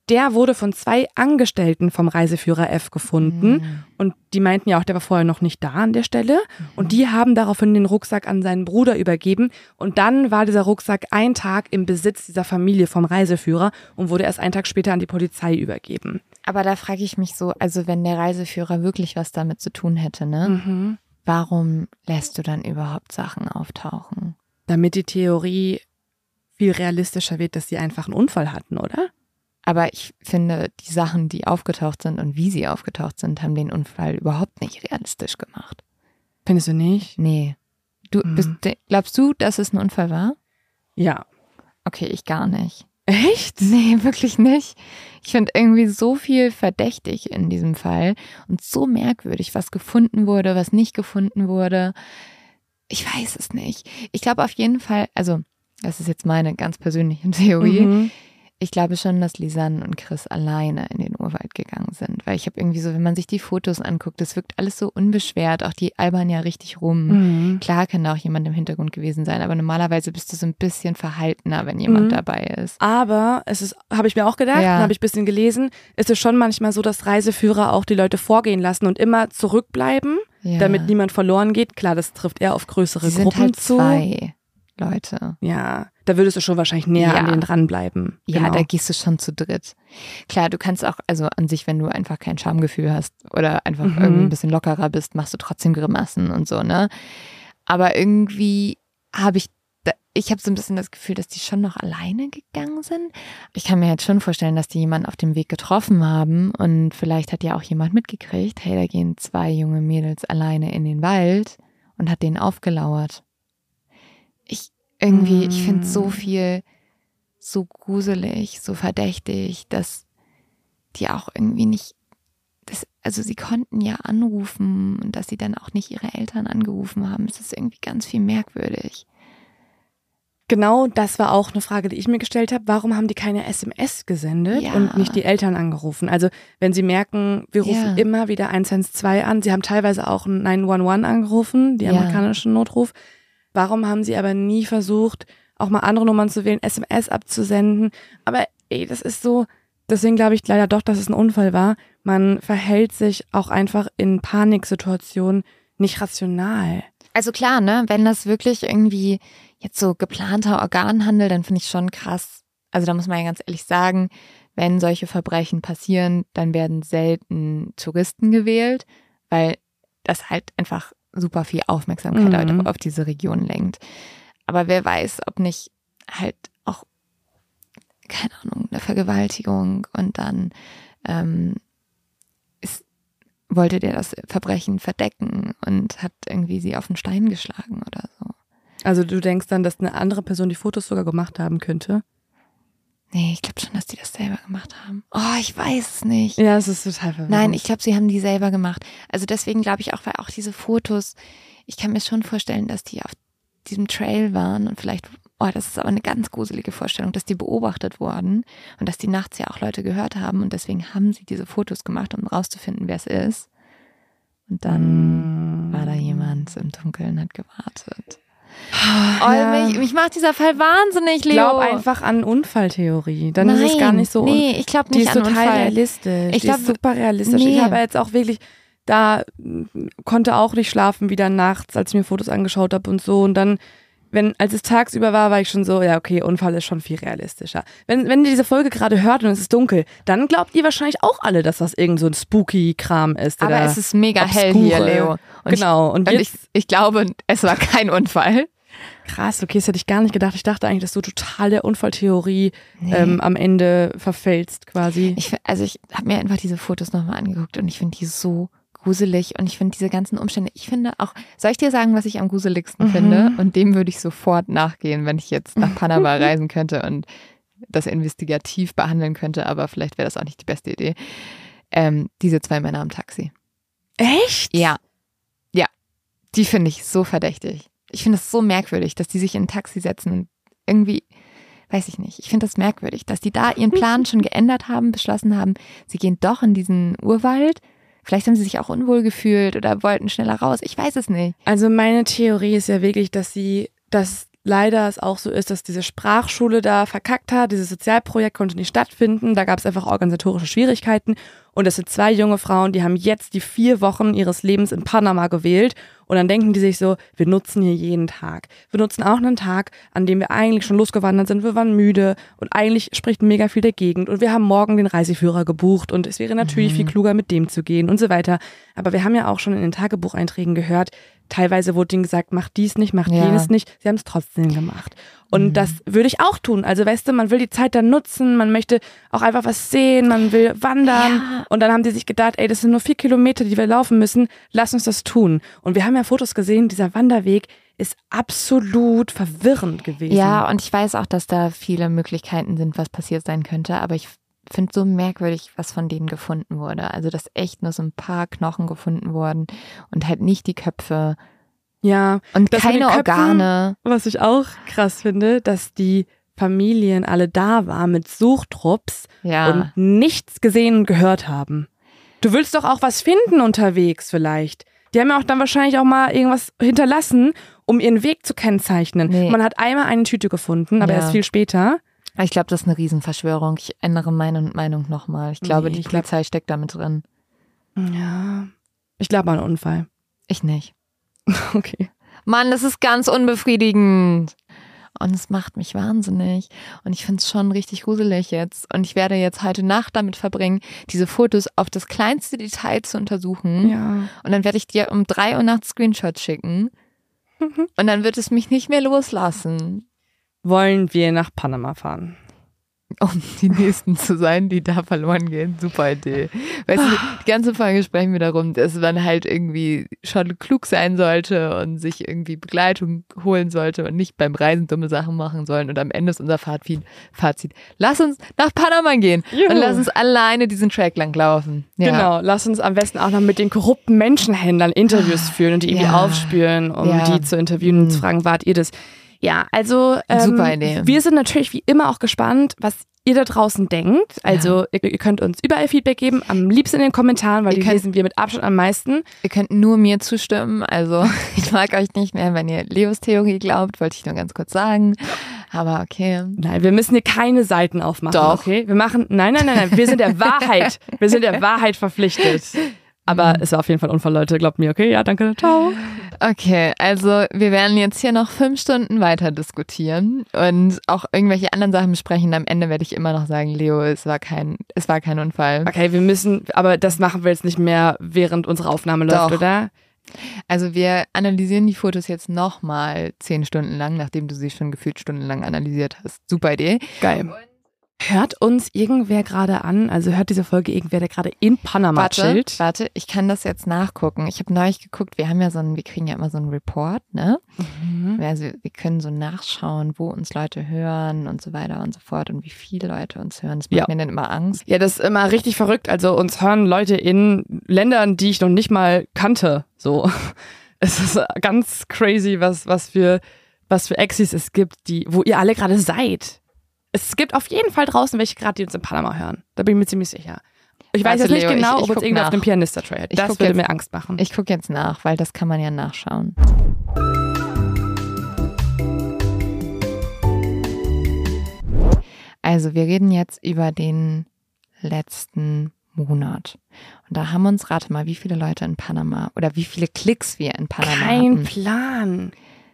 der wurde von 2 Angestellten vom Reiseführer F gefunden. Und die meinten ja auch, der war vorher noch nicht da an der Stelle. Und die haben daraufhin den Rucksack an seinen Bruder übergeben. Und dann war dieser Rucksack 1 Tag im Besitz dieser Familie vom Reiseführer und wurde erst 1 Tag später an die Polizei übergeben. Aber da frage ich mich so, also wenn der Reiseführer wirklich was damit zu tun hätte, ne? Warum lässt du dann überhaupt Sachen auftauchen? Damit die Theorie viel realistischer wird, dass sie einfach einen Unfall hatten, oder? Aber ich finde, die Sachen, die aufgetaucht sind und wie sie aufgetaucht sind, haben den Unfall überhaupt nicht realistisch gemacht. Findest du nicht? Nee. Glaubst du, dass es ein Unfall war? Ja. Okay, ich gar nicht. Echt? Nee, wirklich nicht. Ich finde irgendwie so viel verdächtig in diesem Fall und so merkwürdig, was gefunden wurde, was nicht gefunden wurde. Ich weiß es nicht. Ich glaube auf jeden Fall, also das ist jetzt meine ganz persönliche Theorie, ich glaube schon, dass Lisanne und Chris alleine in den Urwald gegangen sind. Weil ich habe irgendwie so, wenn man sich die Fotos anguckt, das wirkt alles so unbeschwert. Auch die albern ja richtig rum. Klar kann da auch jemand im Hintergrund gewesen sein, aber normalerweise bist du so ein bisschen verhaltener, wenn jemand dabei ist. Aber es ist, habe ich mir auch gedacht, habe ich ein bisschen gelesen, ist es schon manchmal so, dass Reiseführer auch die Leute vorgehen lassen und immer zurückbleiben, damit niemand verloren geht. Klar, das trifft eher auf größere Sie Gruppen sind halt zu. 2 Leute. Ja, da würdest du schon wahrscheinlich näher an denen dranbleiben. Ja, Genau. da gehst du schon zu dritt. Klar, du kannst auch, also an sich, wenn du einfach kein Schamgefühl hast oder einfach irgendwie ein bisschen lockerer bist, machst du trotzdem Grimassen und so, ne? Aber irgendwie habe ich habe so ein bisschen das Gefühl, dass die schon noch alleine gegangen sind. Ich kann mir jetzt schon vorstellen, dass die jemanden auf dem Weg getroffen haben und vielleicht hat ja auch jemand mitgekriegt, hey, da gehen 2 junge Mädels alleine in den Wald und hat denen aufgelauert. Ich finde so viel so gruselig, so verdächtig, dass die auch irgendwie nicht, also sie konnten ja anrufen und dass sie dann auch nicht ihre Eltern angerufen haben. Es ist irgendwie ganz viel merkwürdig. Genau, das war auch eine Frage, die ich mir gestellt habe. Warum haben die keine SMS gesendet und nicht die Eltern angerufen? Also wenn sie merken, wir rufen immer wieder 112 an, sie haben teilweise auch 911 angerufen, die amerikanischen Notruf. Warum haben sie aber nie versucht, auch mal andere Nummern zu wählen, SMS abzusenden? Aber das ist so, deswegen glaube ich leider doch, dass es ein Unfall war. Man verhält sich auch einfach in Paniksituationen nicht rational. Also klar, ne, wenn das wirklich irgendwie jetzt so geplanter Organhandel, dann finde ich schon krass. Also da muss man ja ganz ehrlich sagen, wenn solche Verbrechen passieren, dann werden selten Touristen gewählt, weil das halt einfach super viel Aufmerksamkeit auf diese Region lenkt. Aber wer weiß, ob nicht halt auch, keine Ahnung, eine Vergewaltigung und dann wollte der das Verbrechen verdecken und hat irgendwie sie auf den Stein geschlagen oder so. Also du denkst dann, dass eine andere Person die Fotos sogar gemacht haben könnte? Nee, ich glaube schon, dass die das selber gemacht haben. Oh, ich weiß es nicht. Ja, es ist total verwirrend. Nein, ich glaube, sie haben die selber gemacht. Also deswegen glaube ich auch, weil auch diese Fotos, ich kann mir schon vorstellen, dass die auf diesem Trail waren und vielleicht, das ist aber eine ganz gruselige Vorstellung, dass die beobachtet wurden und dass die nachts ja auch Leute gehört haben und deswegen haben sie diese Fotos gemacht, um rauszufinden, wer es ist. Und dann war da jemand im Dunkeln, hat gewartet. Mich macht dieser Fall wahnsinnig, Leo. Ich glaube einfach an Unfalltheorie. Dann ist es gar nicht so. Nee, ich glaube nicht an Unfall. Die ist total realistisch. Die ist super realistisch. Nee. Ich habe jetzt auch wirklich, konnte auch nicht schlafen wieder nachts, als ich mir Fotos angeschaut habe und so. Und dann, als es tagsüber war ich schon so, ja okay, Unfall ist schon viel realistischer. Wenn ihr diese Folge gerade hört und es ist dunkel, dann glaubt ihr wahrscheinlich auch alle, dass das irgend so ein spooky Kram ist. Aber es ist mega hell hier, Leo. Und genau. Und ich glaube, es war kein Unfall. Krass, okay, das hätte ich gar nicht gedacht. Ich dachte eigentlich, dass du total der Unfalltheorie am Ende verfällst quasi. Ich habe mir einfach diese Fotos nochmal angeguckt und ich finde die so gruselig und ich finde diese ganzen Umstände, ich finde auch, soll ich dir sagen, was ich am gruseligsten finde? Und dem würde ich sofort nachgehen, wenn ich jetzt nach Panama reisen könnte und das investigativ behandeln könnte, aber vielleicht wäre das auch nicht die beste Idee. Diese 2 Männer am Taxi. Echt? Ja. Ja. Die finde ich so verdächtig. Ich finde es so merkwürdig, dass die sich in ein Taxi setzen und irgendwie, weiß ich nicht, ich finde das merkwürdig, dass die da ihren Plan schon geändert haben, beschlossen haben, sie gehen doch in diesen Urwald. Vielleicht haben sie sich auch unwohl gefühlt oder wollten schneller raus. Ich weiß es nicht. Also meine Theorie ist ja wirklich, dass leider es auch so ist, dass diese Sprachschule da verkackt hat. Dieses Sozialprojekt konnte nicht stattfinden. Da gab es einfach organisatorische Schwierigkeiten. Und das sind 2 junge Frauen, die haben jetzt die 4 Wochen ihres Lebens in Panama gewählt. Und dann denken die sich so, wir nutzen hier jeden Tag. Wir nutzen auch einen Tag, an dem wir eigentlich schon losgewandert sind. Wir waren müde und eigentlich spricht mega viel dagegen. Und wir haben morgen den Reiseführer gebucht und es wäre natürlich viel kluger, mit dem zu gehen und so weiter. Aber wir haben ja auch schon in den Tagebucheinträgen gehört, teilweise wurde ihnen gesagt, mach dies nicht, mach jenes nicht. Sie haben es trotzdem gemacht. Und das würde ich auch tun. Also weißt du, man will die Zeit dann nutzen, man möchte auch einfach was sehen, man will wandern. Ja. Und dann haben die sich gedacht, ey, das sind nur 4 Kilometer, die wir laufen müssen, lass uns das tun. Und wir haben ja Fotos gesehen, dieser Wanderweg ist absolut verwirrend gewesen. Ja, und ich weiß auch, dass da viele Möglichkeiten sind, was passiert sein könnte, aber ich finde so merkwürdig, was von denen gefunden wurde. Also, dass echt nur so ein paar Knochen gefunden wurden und halt nicht die Köpfe. Ja. Und keine Köpfen, Organe. Was ich auch krass finde, dass die Familien alle da waren mit Suchtrupps und nichts gesehen und gehört haben. Du willst doch auch was finden unterwegs vielleicht. Die haben ja auch dann wahrscheinlich auch mal irgendwas hinterlassen, um ihren Weg zu kennzeichnen. Nee. Man hat einmal eine Tüte gefunden, aber erst viel später. Ich glaube, das ist eine Riesenverschwörung. Ich ändere meine Meinung nochmal. Ich glaube, die Polizei steckt damit drin. Ja, ich glaube an einen Unfall. Ich nicht. Okay. Mann, das ist ganz unbefriedigend. Und es macht mich wahnsinnig. Und ich finde es schon richtig gruselig jetzt. Und ich werde jetzt heute Nacht damit verbringen, diese Fotos auf das kleinste Detail zu untersuchen. Ja. Und dann werde ich dir um 3 Uhr nachts Screenshots schicken. Und dann wird es mich nicht mehr loslassen. Wollen wir nach Panama fahren? Um die Nächsten zu sein, die da verloren gehen. Super Idee. Weißt du, die ganze Folge sprechen wir darum, dass man halt irgendwie schon klug sein sollte und sich irgendwie Begleitung holen sollte und nicht beim Reisen dumme Sachen machen sollen. Und am Ende ist unser Fazit, lass uns nach Panama gehen. Juhu. Und lass uns alleine diesen Track lang laufen. Ja. Genau, lass uns am besten auch noch mit den korrupten Menschenhändlern Interviews führen und die irgendwie aufspüren, um die zu interviewen und zu fragen, wart ihr das? Ja, also super Idee. Wir sind natürlich wie immer auch gespannt, was ihr da draußen denkt. Also ihr könnt uns überall Feedback geben, am liebsten in den Kommentaren, weil die lesen wir mit Abstand am meisten. Ihr könnt nur mir zustimmen, also ich mag euch nicht mehr, wenn ihr Leos Theorie glaubt, wollte ich nur ganz kurz sagen. Aber okay. Nein, wir müssen hier keine Seiten aufmachen. Doch. Okay? Wir machen, nein, wir sind der Wahrheit. Wir sind der Wahrheit verpflichtet. Aber es war auf jeden Fall ein Unfall, Leute. Glaubt mir, okay? Ja, danke. Ciao. Okay, also wir werden jetzt hier noch 5 Stunden weiter diskutieren und auch irgendwelche anderen Sachen besprechen. Am Ende werde ich immer noch sagen, Leo, es war kein Unfall. Okay, aber das machen wir jetzt nicht mehr, während unsere Aufnahme läuft, oder? Also wir analysieren die Fotos jetzt nochmal 10 Stunden lang, nachdem du sie schon gefühlt stundenlang analysiert hast. Super Idee. Geil. Hört uns irgendwer gerade an? Also hört diese Folge irgendwer, der gerade in Panama chillt? Warte, ich kann das jetzt nachgucken. Ich habe neulich geguckt, wir kriegen ja immer so einen Report, ne? Also wir können so nachschauen, wo uns Leute hören und so weiter und so fort und wie viele Leute uns hören. Das macht mir dann immer Angst. Ja, das ist immer richtig verrückt. Also uns hören Leute in Ländern, die ich noch nicht mal kannte. So, es ist ganz crazy, was für Exis es gibt, wo ihr alle gerade seid. Es gibt auf jeden Fall draußen welche gerade, die uns in Panama hören. Da bin ich mir ziemlich sicher. Ich weiß jetzt nicht genau, ob uns irgendwer auf dem Pianista-Tray hat. Das würde mir Angst machen. Ich gucke jetzt nach, weil das kann man ja nachschauen. Also wir reden jetzt über den letzten Monat. Und da haben uns, rate mal, wie viele Leute in Panama oder wie viele Klicks wir in Panama hatten. Kein Plan.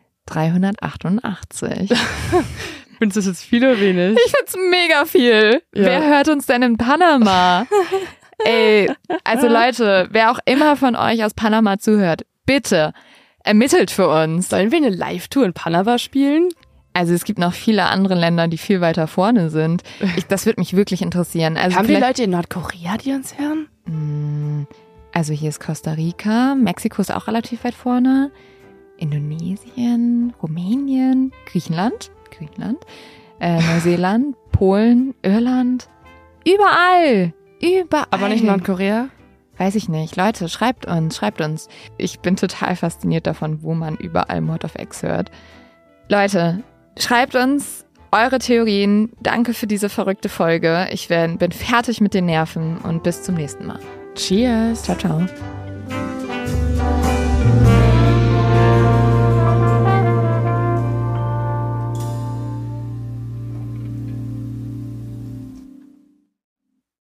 388. Findest du das jetzt viel oder wenig? Ich find's mega viel. Ja. Wer hört uns denn in Panama? Ey, also Leute, wer auch immer von euch aus Panama zuhört, bitte ermittelt für uns. Sollen wir eine Live-Tour in Panama spielen? Also es gibt noch viele andere Länder, die viel weiter vorne sind. Das würde mich wirklich interessieren. Also haben wir Leute in Nordkorea, die uns hören? Also hier ist Costa Rica, Mexiko ist auch relativ weit vorne, Indonesien, Rumänien, Griechenland, Neuseeland, Polen, Irland, überall. Aber nicht Nordkorea? Weiß ich nicht. Leute, schreibt uns. Ich bin total fasziniert davon, wo man überall Mod of X hört. Leute, schreibt uns eure Theorien. Danke für diese verrückte Folge. Ich bin fertig mit den Nerven und bis zum nächsten Mal. Cheers. Ciao, ciao.